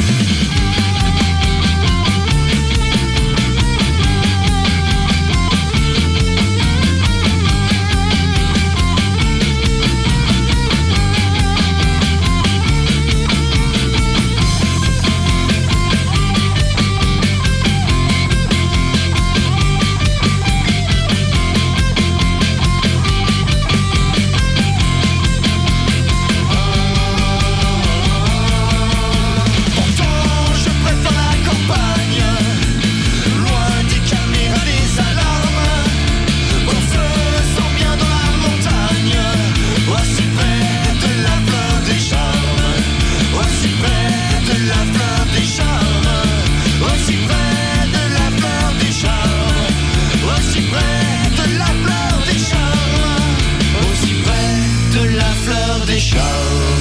Speaker 5: Pourtant je préfère la campagne, loin des caméras, des alarmes, qu'on se sent bien dans la montagne, aussi près de la fleur des charmes, aussi près de la fleur des charmes, aussi près de la fleur des charmes, aussi près de la fleur des charmes, aussi près de la fleur des charmes.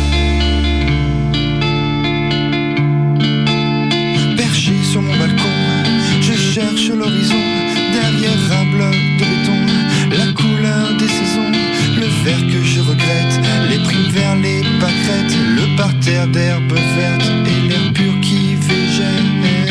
Speaker 5: Perché sur mon balcon, je cherche l'horizon, derrière un bloc de béton, la couleur des saisons, le vert que je regrette, les primes vers les pâquerettes, le parterre d'herbe verte et l'air pur qui végète.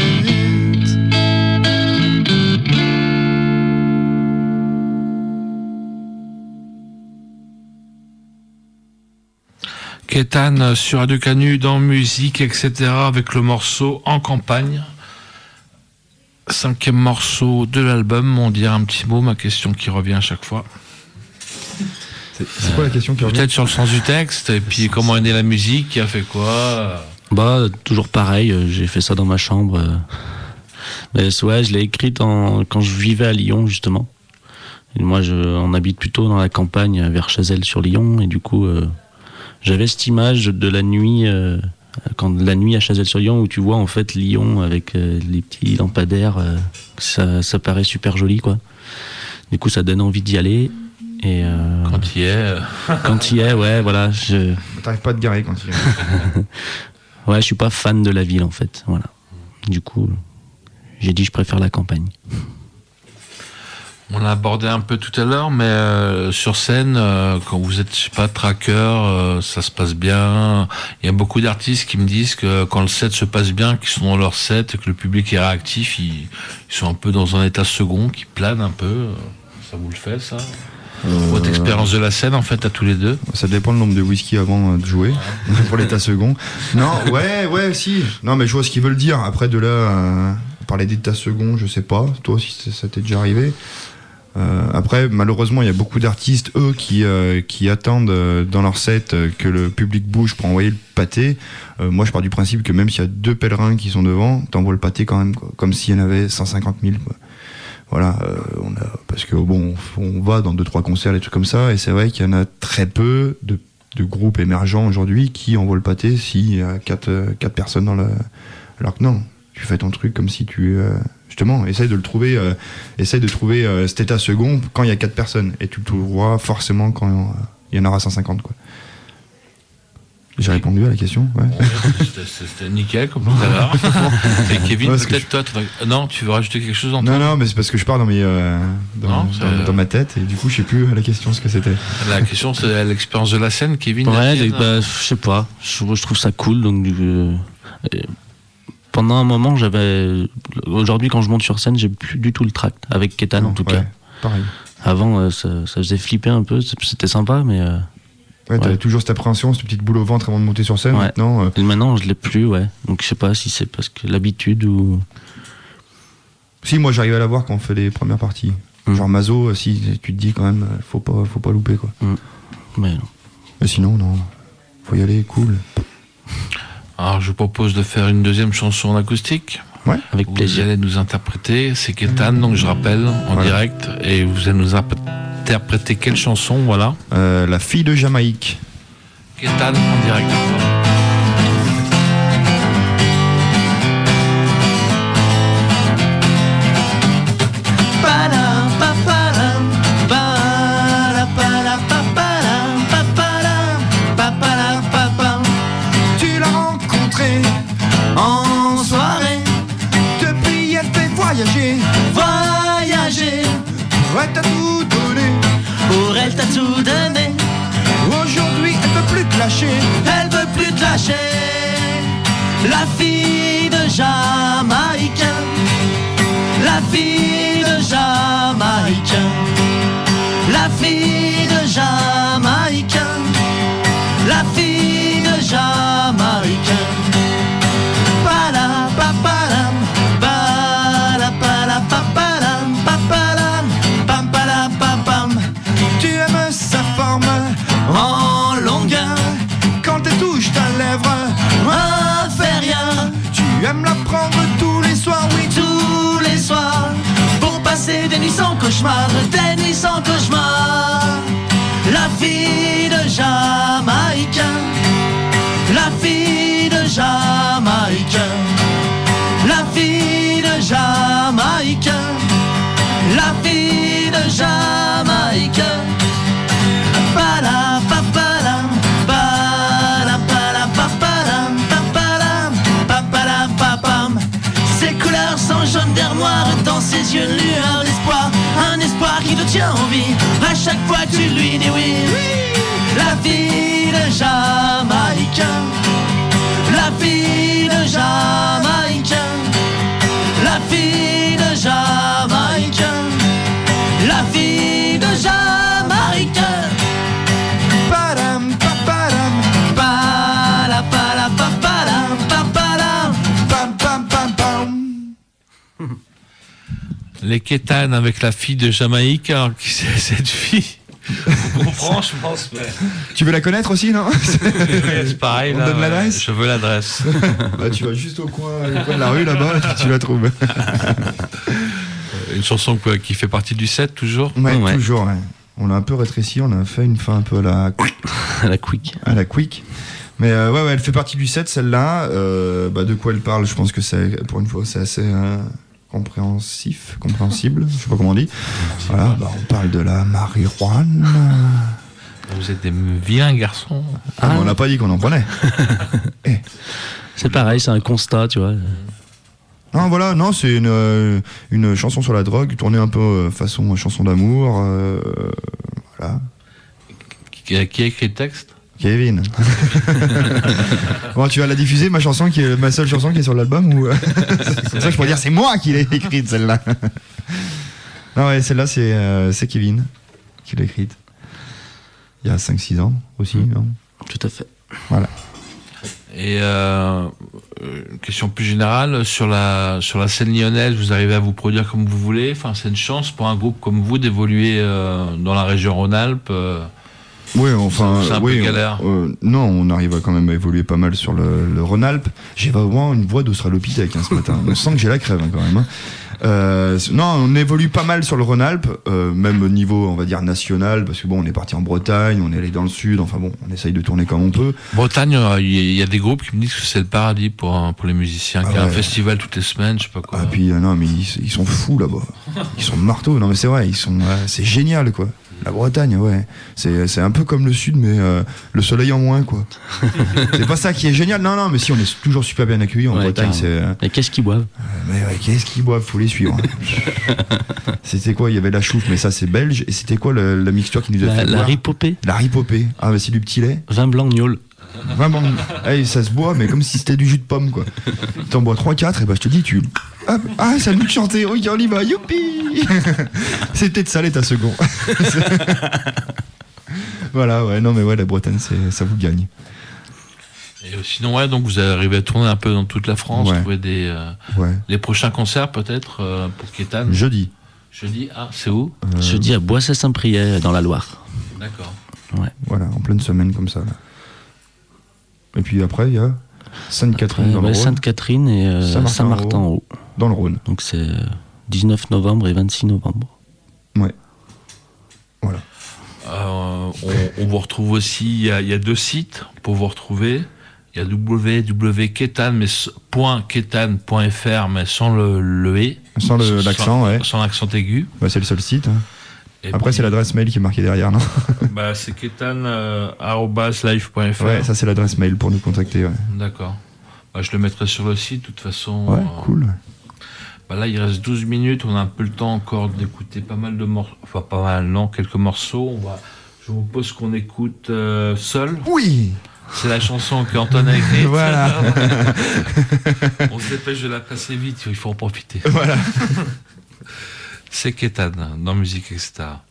Speaker 1: Kétane sur Radio Canu dans musique, et cetera avec le morceau En campagne. Cinquième morceau de l'album. On dirait un petit mot, ma question qui revient à chaque fois.
Speaker 2: C'est, c'est quoi la question qui revient ?
Speaker 1: Peut-être sur le sens du texte, et puis comment est née la musique, qui a fait quoi ?
Speaker 3: Bah, toujours pareil, euh, j'ai fait ça dans ma chambre. euh. Mais c'est- ouais, je l'ai écrite en, quand je vivais à Lyon, justement. Et moi, je, on habite plutôt dans la campagne, vers Chazelles-sur-Lyon, et du coup, euh, j'avais cette image de la nuit, euh, quand la nuit à Chazelles-sur-Lyon, où tu vois en fait Lyon avec euh, les petits lampadaires, euh, ça, ça paraît super joli, quoi. Du coup, ça donne envie d'y aller. Et euh,
Speaker 1: Quand il y est. euh,
Speaker 3: quand il y est, ouais, voilà, je,
Speaker 2: T'arrives pas à te garer quand il est.
Speaker 3: ouais, je suis pas fan de la ville en fait, voilà. Du coup, j'ai dit je préfère la campagne.
Speaker 1: On l'a abordé un peu tout à l'heure, mais euh, sur scène, euh, quand vous êtes, je sais pas, tracker, euh, ça se passe bien. Il y a beaucoup d'artistes qui me disent que quand le set se passe bien, qu'ils sont dans leur set et que le public est réactif, ils, ils sont un peu dans un état second, qui plane un peu. Ça vous le fait, ça ? Votre expérience de la scène, en fait, à tous les deux ?
Speaker 2: Ça dépend le nombre de whisky avant de jouer, pour l'état second. Non, ouais, ouais, si. Non, mais je vois ce qu'ils veulent dire. Après, de là, euh, parler d'état second, je sais pas. Toi, si ça t'est déjà arrivé. Euh, après, malheureusement, il y a beaucoup d'artistes, eux, qui, euh, qui attendent euh, dans leur set euh, que le public bouge pour envoyer le pâté. Euh, moi, je pars du principe que même s'il y a deux pèlerins qui sont devant, t'envoies le pâté quand même, quoi, comme s'il y en avait cent cinquante mille. Quoi. Voilà, euh, on a, parce que bon, on va dans deux trois concerts, des trucs comme ça, et c'est vrai qu'il y en a très peu de, de groupes émergents aujourd'hui qui envoient le pâté s'il y a quatre, euh, quatre personnes dans le. Alors que non, tu fais ton truc comme si tu. Euh, Justement, essaye de le trouver, euh, essaye de trouver euh, cet état second quand il y a quatre personnes, et tu le trouveras forcément quand il euh, y en aura cent cinquante, quoi. J'ai répondu à la question. Ouais.
Speaker 1: C'était, c'était nickel comme tout à l'heure. Et Kevin, ouais, peut-être toi, tu vas... non, tu veux rajouter quelque chose en toi?
Speaker 2: Non, non, mais c'est parce que je pars dans mes, euh, dans,
Speaker 1: non,
Speaker 2: dans, dans ma tête et du coup, je sais plus la question ce que c'était.
Speaker 1: La question, c'est l'expérience de la scène, Kevin.
Speaker 3: Ouais, bah, je sais pas. Je, je trouve ça cool, donc. Euh, pendant un moment, j'avais. Aujourd'hui, quand je monte sur scène, j'ai plus du tout le tract avec Kétan, non, en tout ouais, cas.
Speaker 2: Pareil.
Speaker 3: Avant, euh, ça, ça faisait flipper un peu. C'était sympa, mais. Euh...
Speaker 2: Ouais, t'avais ouais. toujours cette appréhension, cette petite boule au ventre avant de monter sur scène.
Speaker 3: Ouais.
Speaker 2: Maintenant, euh...
Speaker 3: Et maintenant, je l'ai plus, ouais. Donc je sais pas si c'est parce que l'habitude ou.
Speaker 2: Si, moi j'arrive à la voir quand on fait les premières parties. Mmh. Genre Mazo, si tu te dis quand même, faut pas, faut pas louper quoi.
Speaker 3: Mmh. Mais non.
Speaker 2: Mais sinon, non. Faut y aller, cool.
Speaker 1: Alors je propose de faire une deuxième chanson en acoustique.
Speaker 2: Ouais.
Speaker 1: Avec vous plaisir. Vous allez nous interpréter. C'est Kétan, donc je rappelle, en voilà. direct. Et vous allez nous interpréter quelle chanson, voilà.
Speaker 2: Euh, La fille de Jamaïque.
Speaker 1: Kétan en direct.
Speaker 5: Tu l'as rencontrée en soirée. Depuis elle fait voyager, voyager. Pour elle t'a tout donné, pour elle t'a tout donné. Aujourd'hui elle veut plus te lâcher, elle veut plus te lâcher. La fille de Jamaïque, la fille de Jamaïque, la fille de Jamaïque, la fille de Jamaïque. Pala papalam, pala pala papalam, papalam, pam pala papam. Tu aimes sa forme en longueur, quand elle touche ta lèvre, ah, fait rien. Tu aimes la prendre tous les soirs, oui tous les soirs, pour passer des nuits sans cauchemar, des nuits sans cauchemar. La fille de Jamaïque, la fille de Jamaïque, la fille de Jamaïque, la fille de Jamaïque. Pala papalam, pala pala papalam, papalam, papala papam. Ses couleurs sont jaunes d'air noir, dans ses yeux une lueur d'espoir, un espoir qui te tient en vie à chaque fois que tu lui dis oui. La fille de Jamaïque, la fille de Jamaïque, la fille de Jamaïque, la fille de Jamaïque. Padam papadam, pala pala papadam, papadam, pam pam pam pam.
Speaker 1: Les Kétan avec la fille de Jamaïque. Alors qui c'est cette fille? On comprend, je pense. Mais...
Speaker 2: Tu veux la connaître aussi, non?
Speaker 1: C'est pareil.
Speaker 2: On
Speaker 1: là,
Speaker 2: donne
Speaker 1: ouais,
Speaker 2: l'adresse.
Speaker 1: Je veux l'adresse.
Speaker 2: Bah, tu vas juste au coin, au coin de la rue là-bas, tu la trouves.
Speaker 1: Une chanson qui fait partie du set toujours.
Speaker 2: Ouais,
Speaker 3: ouais.
Speaker 2: toujours. Ouais. On l'a un peu rétréci, on a fait une fin un peu à la
Speaker 3: à la quick.
Speaker 2: À la quick. Mais euh, ouais, ouais, elle fait partie du set, celle-là. Euh, bah, de quoi elle parle? Je pense que c'est, pour une fois, c'est assez euh, compréhensif, compréhensible. Je sais pas comment on dit. Voilà, bah, on parle de la marijuana.
Speaker 1: Vous êtes des vilains garçons.
Speaker 2: Ah, on n'a pas dit qu'on en prenait. Eh.
Speaker 3: C'est pareil, c'est un constat, tu vois.
Speaker 2: Non, voilà, non, c'est une, euh, une chanson sur la drogue, tournée un peu euh, façon chanson d'amour. Euh, voilà.
Speaker 1: Qui a, qui a écrit le texte?
Speaker 2: Kevin. Bon, tu vas la diffuser, ma chanson, qui est ma seule chanson qui est sur l'album, ou c'est comme ça que je pourrais dire c'est moi qui l'ai écrite, celle-là. Non, ouais, celle-là, c'est, euh, c'est Kevin qui l'a écrite. Il y a cinq six ans aussi, mmh. non?
Speaker 3: Tout à fait.
Speaker 2: Voilà.
Speaker 1: Et euh, une question plus générale, sur la, sur la scène lyonnaise, vous arrivez à vous produire comme vous voulez? Enfin, c'est une chance pour un groupe comme vous d'évoluer euh, dans la région Rhône-Alpes euh,
Speaker 2: Oui, enfin,
Speaker 1: c'est un
Speaker 2: oui,
Speaker 1: peu galère.
Speaker 2: On, euh, non, on arrive à quand même à évoluer pas mal sur le, le Rhône-Alpes. J'ai vraiment une voix d'Australopithèque hein, ce matin. On sent que j'ai la crève hein, quand même. Hein. Euh, non, on évolue pas mal sur le Rhône-Alpes, euh, même au niveau, on va dire, national, parce que bon, on est parti en Bretagne, on est allé dans le sud, enfin bon, on essaye de tourner comme on peut.
Speaker 1: Bretagne, il y a des groupes qui me disent que c'est le paradis pour, pour les musiciens, ah qu'il y a ouais. un festival toutes les semaines, je sais pas quoi.
Speaker 2: Ah, puis, euh, non, mais ils, ils sont fous là-bas. Ils sont marteaux, non, mais c'est vrai, ils sont, euh, c'est génial, quoi. La Bretagne, ouais. C'est, c'est un peu comme le Sud, mais euh, le soleil en moins, quoi. C'est pas ça qui est génial. Non, non, mais si, on est toujours super bien accueillis en
Speaker 3: Ouais,
Speaker 2: Bretagne.
Speaker 3: carrément.
Speaker 2: C'est, euh,
Speaker 3: Et qu'est-ce qu'ils boivent?
Speaker 2: mais ouais, qu'est-ce qu'ils boivent? Faut les suivre. Hein. C'était quoi? Il y avait la chouffe, mais ça, c'est belge. Et c'était quoi le, la mixture qui nous a
Speaker 3: La,
Speaker 2: fait
Speaker 3: la
Speaker 2: boire
Speaker 3: ripopée,
Speaker 2: La ripopée. Ah, bah c'est du petit lait.
Speaker 3: vin blanc gnôle.
Speaker 2: Vraiment. Hey, ça se boit, mais comme si c'était du jus de pomme, quoi. T'en bois trois quatre, et bah je te dis, tu. Hop. Ah, ça nous chanter. Oui, on y va. Youpi. C'est peut-être ça, l'état second. Voilà, ouais, non, mais ouais, la Bretagne, c'est, ça vous gagne.
Speaker 1: Et sinon, ouais, donc vous arrivez à tourner un peu dans toute la France,
Speaker 2: Ouais.
Speaker 1: trouver des. Euh,
Speaker 2: Ouais.
Speaker 1: les prochains concerts, peut-être, euh, pour Kétane.
Speaker 2: Jeudi.
Speaker 1: Jeudi, ah, c'est où?
Speaker 2: Euh,
Speaker 3: Jeudi à Boissy-Saint-Priest, dans la Loire.
Speaker 1: D'accord.
Speaker 2: Voilà, en pleine semaine comme ça. Là. Et puis après, il y a Sainte-Catherine
Speaker 3: Après,
Speaker 2: dans le
Speaker 3: ouais,
Speaker 2: Rhône.
Speaker 3: Sainte-Catherine et euh,
Speaker 2: Saint-Martin-en-Haut.
Speaker 3: Saint-Martin-en-Haut.
Speaker 2: Dans le Rhône.
Speaker 3: Donc c'est euh, dix-neuf novembre et vingt-six novembre.
Speaker 2: Ouais. Voilà.
Speaker 1: Euh, on, on vous retrouve aussi, il y, a, il y a deux sites pour vous retrouver. Il y a w w w point kétane, mais s- point kétane point f r, mais sans le, le et.
Speaker 2: Sans le-
Speaker 1: Sans-
Speaker 2: l'accent, ouais.
Speaker 1: Sans l'accent aigu.
Speaker 2: Bah, c'est le seul site. Hein.
Speaker 1: Et
Speaker 2: Après,
Speaker 1: puis,
Speaker 2: c'est l'adresse mail qui est marquée derrière, non?
Speaker 1: bah, c'est kétane arobase live point f r.
Speaker 2: Ouais, ça, c'est l'adresse mail pour nous contacter. Ouais,
Speaker 1: D'accord. Bah, je le mettrai sur le site, de toute façon.
Speaker 2: ouais
Speaker 1: euh,
Speaker 2: cool.
Speaker 1: Bah là, il reste douze minutes, on a un peu le temps encore d'écouter pas mal de morceaux. Enfin, pas mal, non, quelques morceaux. On va... Je vous propose qu'on écoute euh, Seul.
Speaker 2: Oui!
Speaker 1: C'est la chanson qu'Antoine a écrite.
Speaker 2: Voilà.
Speaker 1: On se dépêche de la passer vite, il faut en profiter.
Speaker 2: Voilà.
Speaker 1: C'est Kétane, dans Musique, et cetera.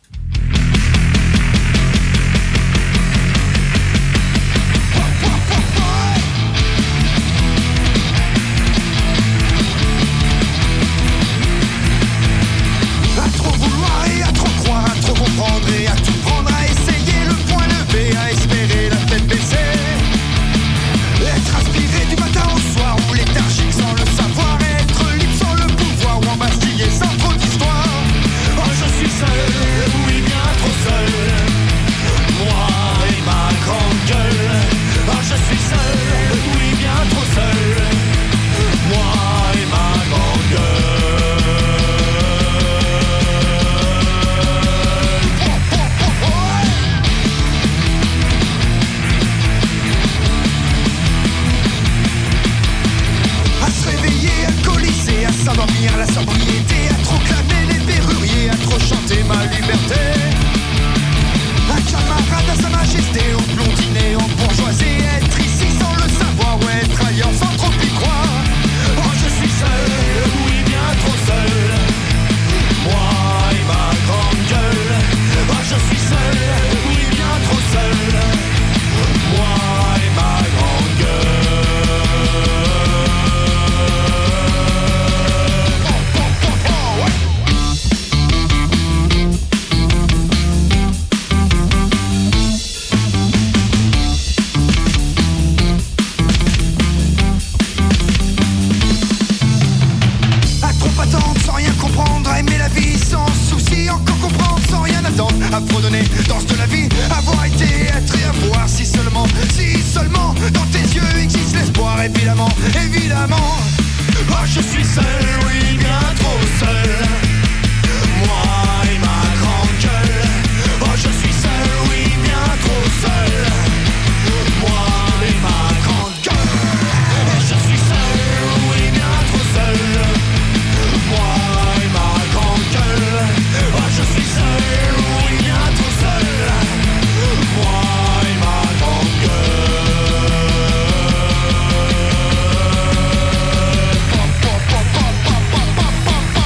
Speaker 5: À trop vouloir et à trop croire, à trop comprendre et à tout prendre, à essayer le point levé, à espérer la tête baissée. Être aspiré du matin au soir ou léthargique sans le savoir, être libre sans le pouvoir ou embastillé sans trop d'histoire. Oh, je suis seul, oui, bien trop seul. Moi et ma grande gueule. Oh, je suis seul, oui, bien trop seul. Moi et ma grande gueule. À se réveiller, alcoolisé, à s'endormir, la sobriété, à trop clamer les verruriers, à trop chanter ma liberté. Un camarade à sa majesté, au blondinet, en bourgeoisie, être ici sans le savoir, ou être ailleurs sans trop y croire. Oh, je suis seul, oui, bien trop seul. Moi et ma grande gueule. Oh, je suis seul, oui, bien trop seul. Moi et ma grande gueule. À trop attendre sans rien comprendre, à aimer la vie sans souci, encore comprendre sans rien attendre, à fredonner, danse de la vie, avoir été, être et avoir, si seulement, si seulement, dans tes yeux existe l'espoir, évidemment, évidemment. Oh, je suis seul, oui, bien trop seul. Moi et ma grande gueule. Oh, je suis seul, oui, bien trop seul. Moi et ma grande gueule. Oh, je suis seul, oui, bien trop seul. Moi et ma grande gueule. Oh, je suis seul, oui, bien trop seul. Moi et ma grande gueule. Pop, pop, pop, pop, pop, pop, pop, pop, pop.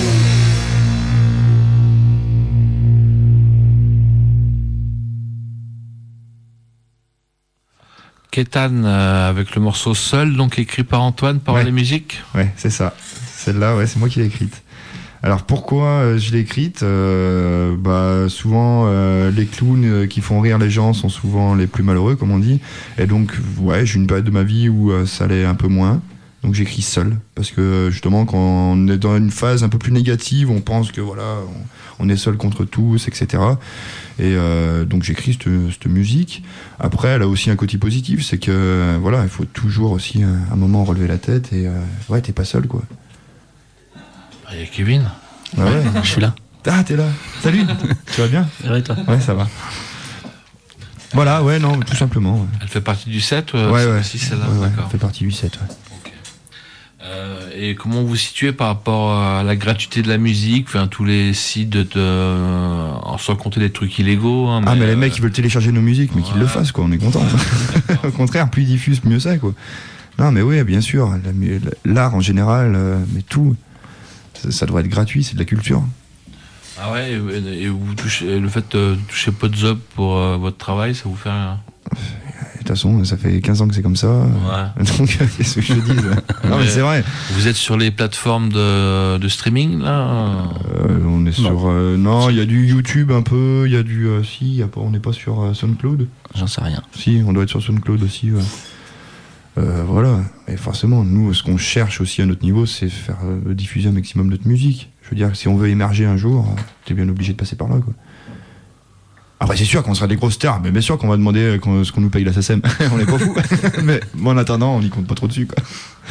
Speaker 1: Kétane euh, avec le morceau Seul, donc écrit par Antoine, paroles
Speaker 2: Ouais.
Speaker 1: et musique.
Speaker 2: Ouais, c'est ça. Celle-là, ouais, c'est moi qui l'ai écrite. Alors pourquoi euh, je l'ai écrite euh, bah, souvent, euh, les clowns euh, qui font rire les gens sont souvent les plus malheureux, comme on dit. Et donc, ouais, j'ai une période de ma vie où euh, ça allait un peu moins. Donc j'écris seul. Parce que justement, quand on est dans une phase un peu plus négative, on pense que voilà, on, on est seul contre tous, et cetera. Et euh, donc j'écris cette, cette musique. Après, elle a aussi un côté positif, c'est que euh, voilà, il faut toujours aussi euh, un moment relever la tête et euh, ouais, t'es pas seul, quoi.
Speaker 1: Il y a Kevin.
Speaker 2: Ah ouais.
Speaker 3: Je suis là.
Speaker 2: Ah, t'es là. Salut. Tu vas bien?
Speaker 3: Ouais, toi.
Speaker 2: Ouais, ça va. Voilà, ouais, non, tout simplement. Ouais,
Speaker 1: Elle fait partie du set euh,
Speaker 2: ouais. ouais.
Speaker 1: Si, celle-là,
Speaker 2: ouais, ouais,
Speaker 1: d'accord.
Speaker 2: elle fait partie du set, ouais.
Speaker 1: Ok. Euh, et comment vous situez par rapport à la gratuité de la musique, enfin, tous les sites de, de sans compter les trucs illégaux. Hein,
Speaker 2: Ah, mais, mais les
Speaker 1: euh,
Speaker 2: mecs, ils veulent télécharger nos musiques, mais qu'ils
Speaker 1: ouais.
Speaker 2: le fassent, quoi, on est content. Au contraire, plus ils diffusent, mieux c'est, quoi. Non, mais oui, bien sûr, la, l'art en général, euh, mais tout, ça, ça devrait être gratuit, c'est de la culture.
Speaker 1: Ah ouais, et, et vous touchez, le fait de toucher pas de job pour euh, votre travail, ça vous fait rien?
Speaker 2: De toute façon, ça fait quinze ans que c'est comme ça.
Speaker 1: Ouais.
Speaker 2: Donc, qu'est-ce que je te dis? Non, mais, mais c'est vrai.
Speaker 1: Vous êtes sur les plateformes de, de streaming, là?
Speaker 2: euh, On est
Speaker 3: non.
Speaker 2: sur. Euh, non, il y a du YouTube un peu, il y a du. Euh, si, y a pas, on n'est pas sur euh, SoundCloud.
Speaker 3: J'en sais rien.
Speaker 2: Si, on doit être sur SoundCloud aussi. Ouais. Euh, voilà. Et forcément, nous, ce qu'on cherche aussi à notre niveau, c'est faire euh, diffuser un maximum notre musique. Je veux dire, si on veut émerger un jour, euh, t'es bien obligé de passer par là, quoi. Après, c'est sûr qu'on sera des grosses stars, mais bien sûr qu'on va demander qu'on, ce qu'on nous paye la S A C E M. On n'est pas fous. Mais bon, en attendant, on n'y compte pas trop dessus, quoi.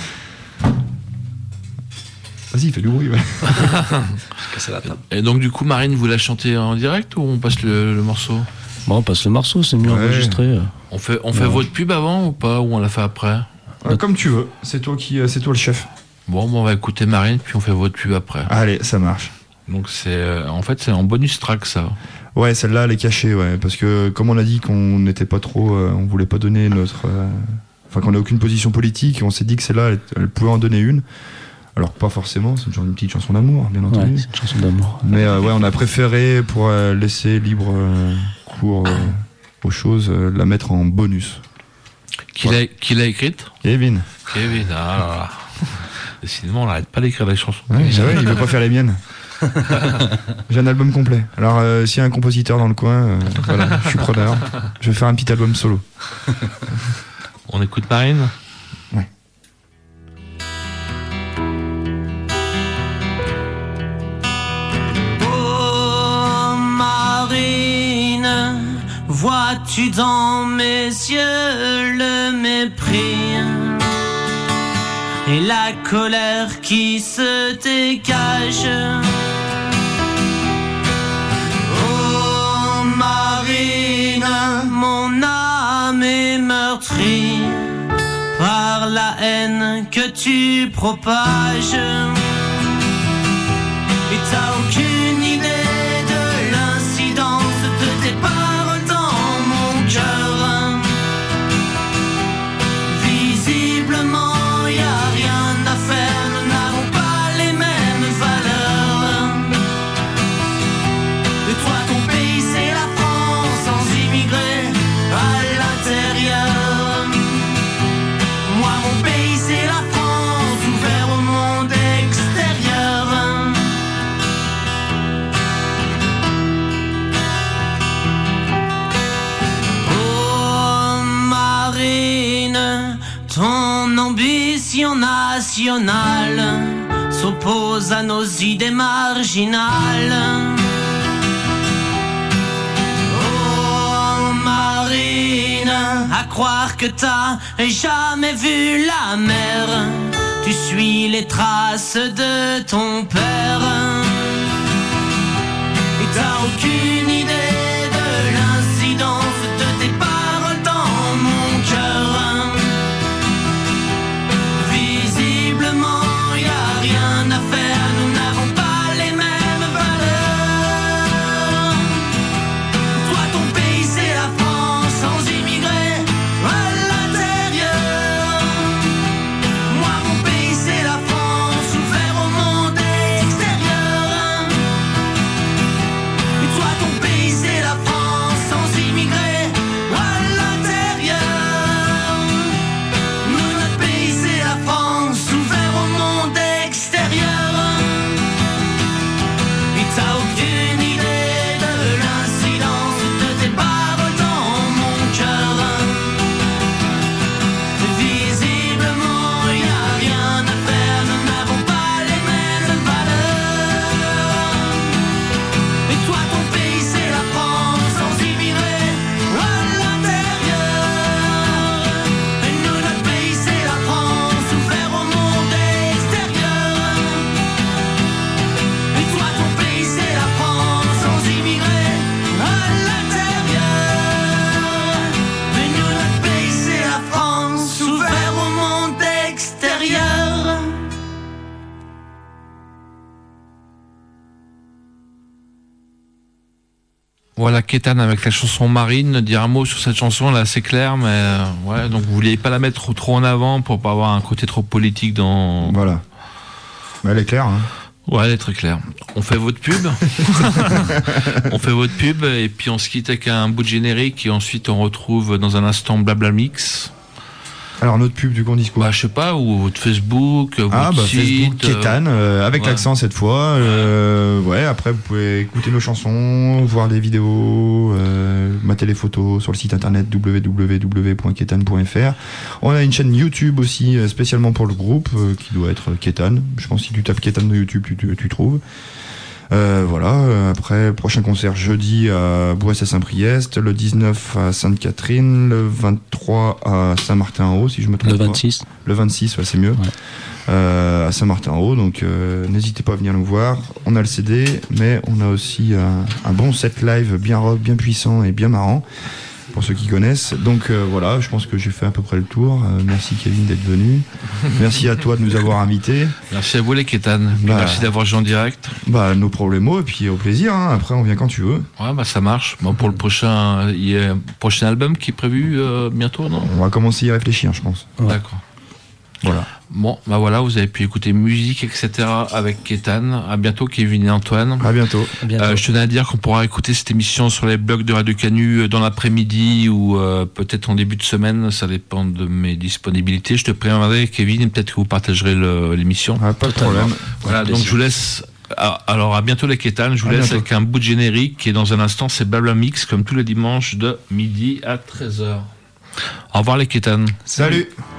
Speaker 2: Vas-y, fais du bruit. Ouais.
Speaker 3: Casser la table.
Speaker 1: Et donc, du coup, Marine, vous la chantez en direct ou on passe le, le morceau?
Speaker 3: Bon, on passe le morceau, c'est mieux
Speaker 2: Ouais.
Speaker 3: enregistré.
Speaker 1: On fait, on fait
Speaker 3: Ouais.
Speaker 1: votre pub avant ou pas? Ou on la fait après?
Speaker 2: Euh, comme tu veux. C'est toi qui, euh, c'est toi le chef.
Speaker 1: Bon, bon, on va écouter Marine, puis on fait votre pub après.
Speaker 2: Allez, ça marche.
Speaker 1: Donc, c'est, euh, en fait, c'est en bonus track, ça.
Speaker 2: Ouais, celle-là, elle est cachée, ouais, parce que comme on a dit qu'on n'était pas trop, euh, on voulait pas donner notre, euh, enfin qu'on n'a aucune position politique, on s'est dit que celle-là, elle, elle pouvait en donner une. Alors pas forcément, c'est une, une petite chanson d'amour, bien entendu.
Speaker 3: Ouais, c'est une chanson d'amour.
Speaker 2: Mais euh, ouais, on a préféré pour euh, laisser libre euh, cours euh, aux choses, euh, la mettre en bonus.
Speaker 1: Qui,
Speaker 2: Ouais.
Speaker 1: l'a, qui l'a écrite?
Speaker 2: Kevin.
Speaker 1: Kevin, ah là là. Décidément, on n'arrête pas d'écrire des chansons.
Speaker 2: Ouais, ouais, il veut pas faire les miennes. J'ai un album complet. Alors euh, s'il y a un compositeur dans le coin, euh, voilà, je suis preneur. Je vais faire un petit album solo.
Speaker 1: On écoute Marine?
Speaker 2: Ouais.
Speaker 4: Oh Marine, vois-tu dans mes yeux le mépris et la colère qui se dégage? Oh Marine, mon âme est meurtrie par la haine que tu propages. Et t'as aucune idée de l'incidence de tes paroles dans mon cœur. Visiblement y a rien à faire, nous n'avons pas les mêmes valeurs. Et toi ton pays c'est la France, sans immigrés à l'intérieur. Moi mon pays c'est la France, ouvert au monde extérieur. Oh Marine, ton ambition nationale s'oppose à nos idées marginales. Oh Marine, à croire que t'as jamais vu la mer, tu suis les traces de ton père. Et t'as aucune idée de l'incidence de tes paroles dans mon cœur. Visiblement y a rien à faire, nous n'avons pas les mêmes valeurs. Toi ton pays c'est la France, sans immigrés à l'intérieur. Moi mon pays c'est la France, ouvert au monde extérieur. Et toi ton pays c'est
Speaker 1: Voilà, Kétane avec la chanson Marine, dire un mot sur cette chanson, là c'est clair, mais euh, ouais, donc vous vouliez pas la mettre trop, trop en avant pour pas avoir un côté trop politique dans...
Speaker 2: Voilà. Mais elle est claire, hein.
Speaker 1: Ouais, elle est très claire. On fait votre pub. On fait votre pub et puis on se quitte avec un bout de générique et ensuite on retrouve dans un instant Blabla Mix.
Speaker 2: Alors notre pub du Grand Discours.
Speaker 1: Bah je sais pas, ou votre Facebook,
Speaker 2: ah,
Speaker 1: votre
Speaker 2: bah,
Speaker 1: site.
Speaker 2: Facebook, Kétane, euh, avec
Speaker 1: ouais.
Speaker 2: l'accent cette fois. Euh, ouais, après vous pouvez écouter nos chansons, voir des vidéos, euh, mater les photos sur le site internet w w w point kétane point f r. On a une chaîne YouTube aussi euh, spécialement pour le groupe euh, qui doit être Kétane. Je pense que si tu tapes Kétane de YouTube, tu, tu, tu trouves. Euh, voilà, après, prochain concert jeudi à Bourges à Saint-Priest, le dix-neuf à Sainte-Catherine, le vingt-trois à Saint-Martin-en-Haut, si je me trompe
Speaker 3: Le
Speaker 2: pas.
Speaker 3: vingt-six.
Speaker 2: Le vingt-six, ouais, c'est mieux.
Speaker 3: Ouais.
Speaker 2: Euh, à Saint-Martin-en-Haut, donc euh, n'hésitez pas à venir nous voir. On a le C D, mais on a aussi un, un bon set live bien rock, bien puissant et bien marrant, pour ceux qui connaissent. Donc euh, voilà, je pense que j'ai fait à peu près le tour. Euh, merci Kevin d'être venu. Merci à toi de nous avoir invités.
Speaker 1: Merci à vous les Kétane.
Speaker 2: Bah,
Speaker 1: merci d'avoir joué en direct.
Speaker 2: Bah nos problèmes, et puis au plaisir, hein. Après on vient quand tu veux.
Speaker 1: Ouais, bah ça marche. Bon, pour le prochain, il y a un prochain album qui est prévu euh, bientôt, non?
Speaker 2: On va commencer à y réfléchir, je pense.
Speaker 3: Ouais.
Speaker 1: D'accord.
Speaker 2: Voilà.
Speaker 1: Bon, bah voilà, vous avez pu écouter musique, et cetera avec Kétane. À bientôt, Kevin et Antoine.
Speaker 2: À bientôt.
Speaker 3: À bientôt.
Speaker 1: Euh, je tenais à dire qu'on pourra écouter cette émission sur les blogs de Radio Canu dans l'après-midi ou euh, peut-être en début de semaine, ça dépend de mes disponibilités. Je te préviendrai, Kevin, et peut-être que vous partagerez le, l'émission.
Speaker 2: Ah, pas de problème.
Speaker 1: Voilà, donc je vous laisse. Ah, alors à bientôt les Kétane, je vous
Speaker 2: À
Speaker 1: laisse
Speaker 2: bientôt.
Speaker 1: avec un bout de générique et dans un instant c'est Blabla Mix comme tous les dimanches de midi à treize heures. Au revoir les Kétane.
Speaker 2: Salut.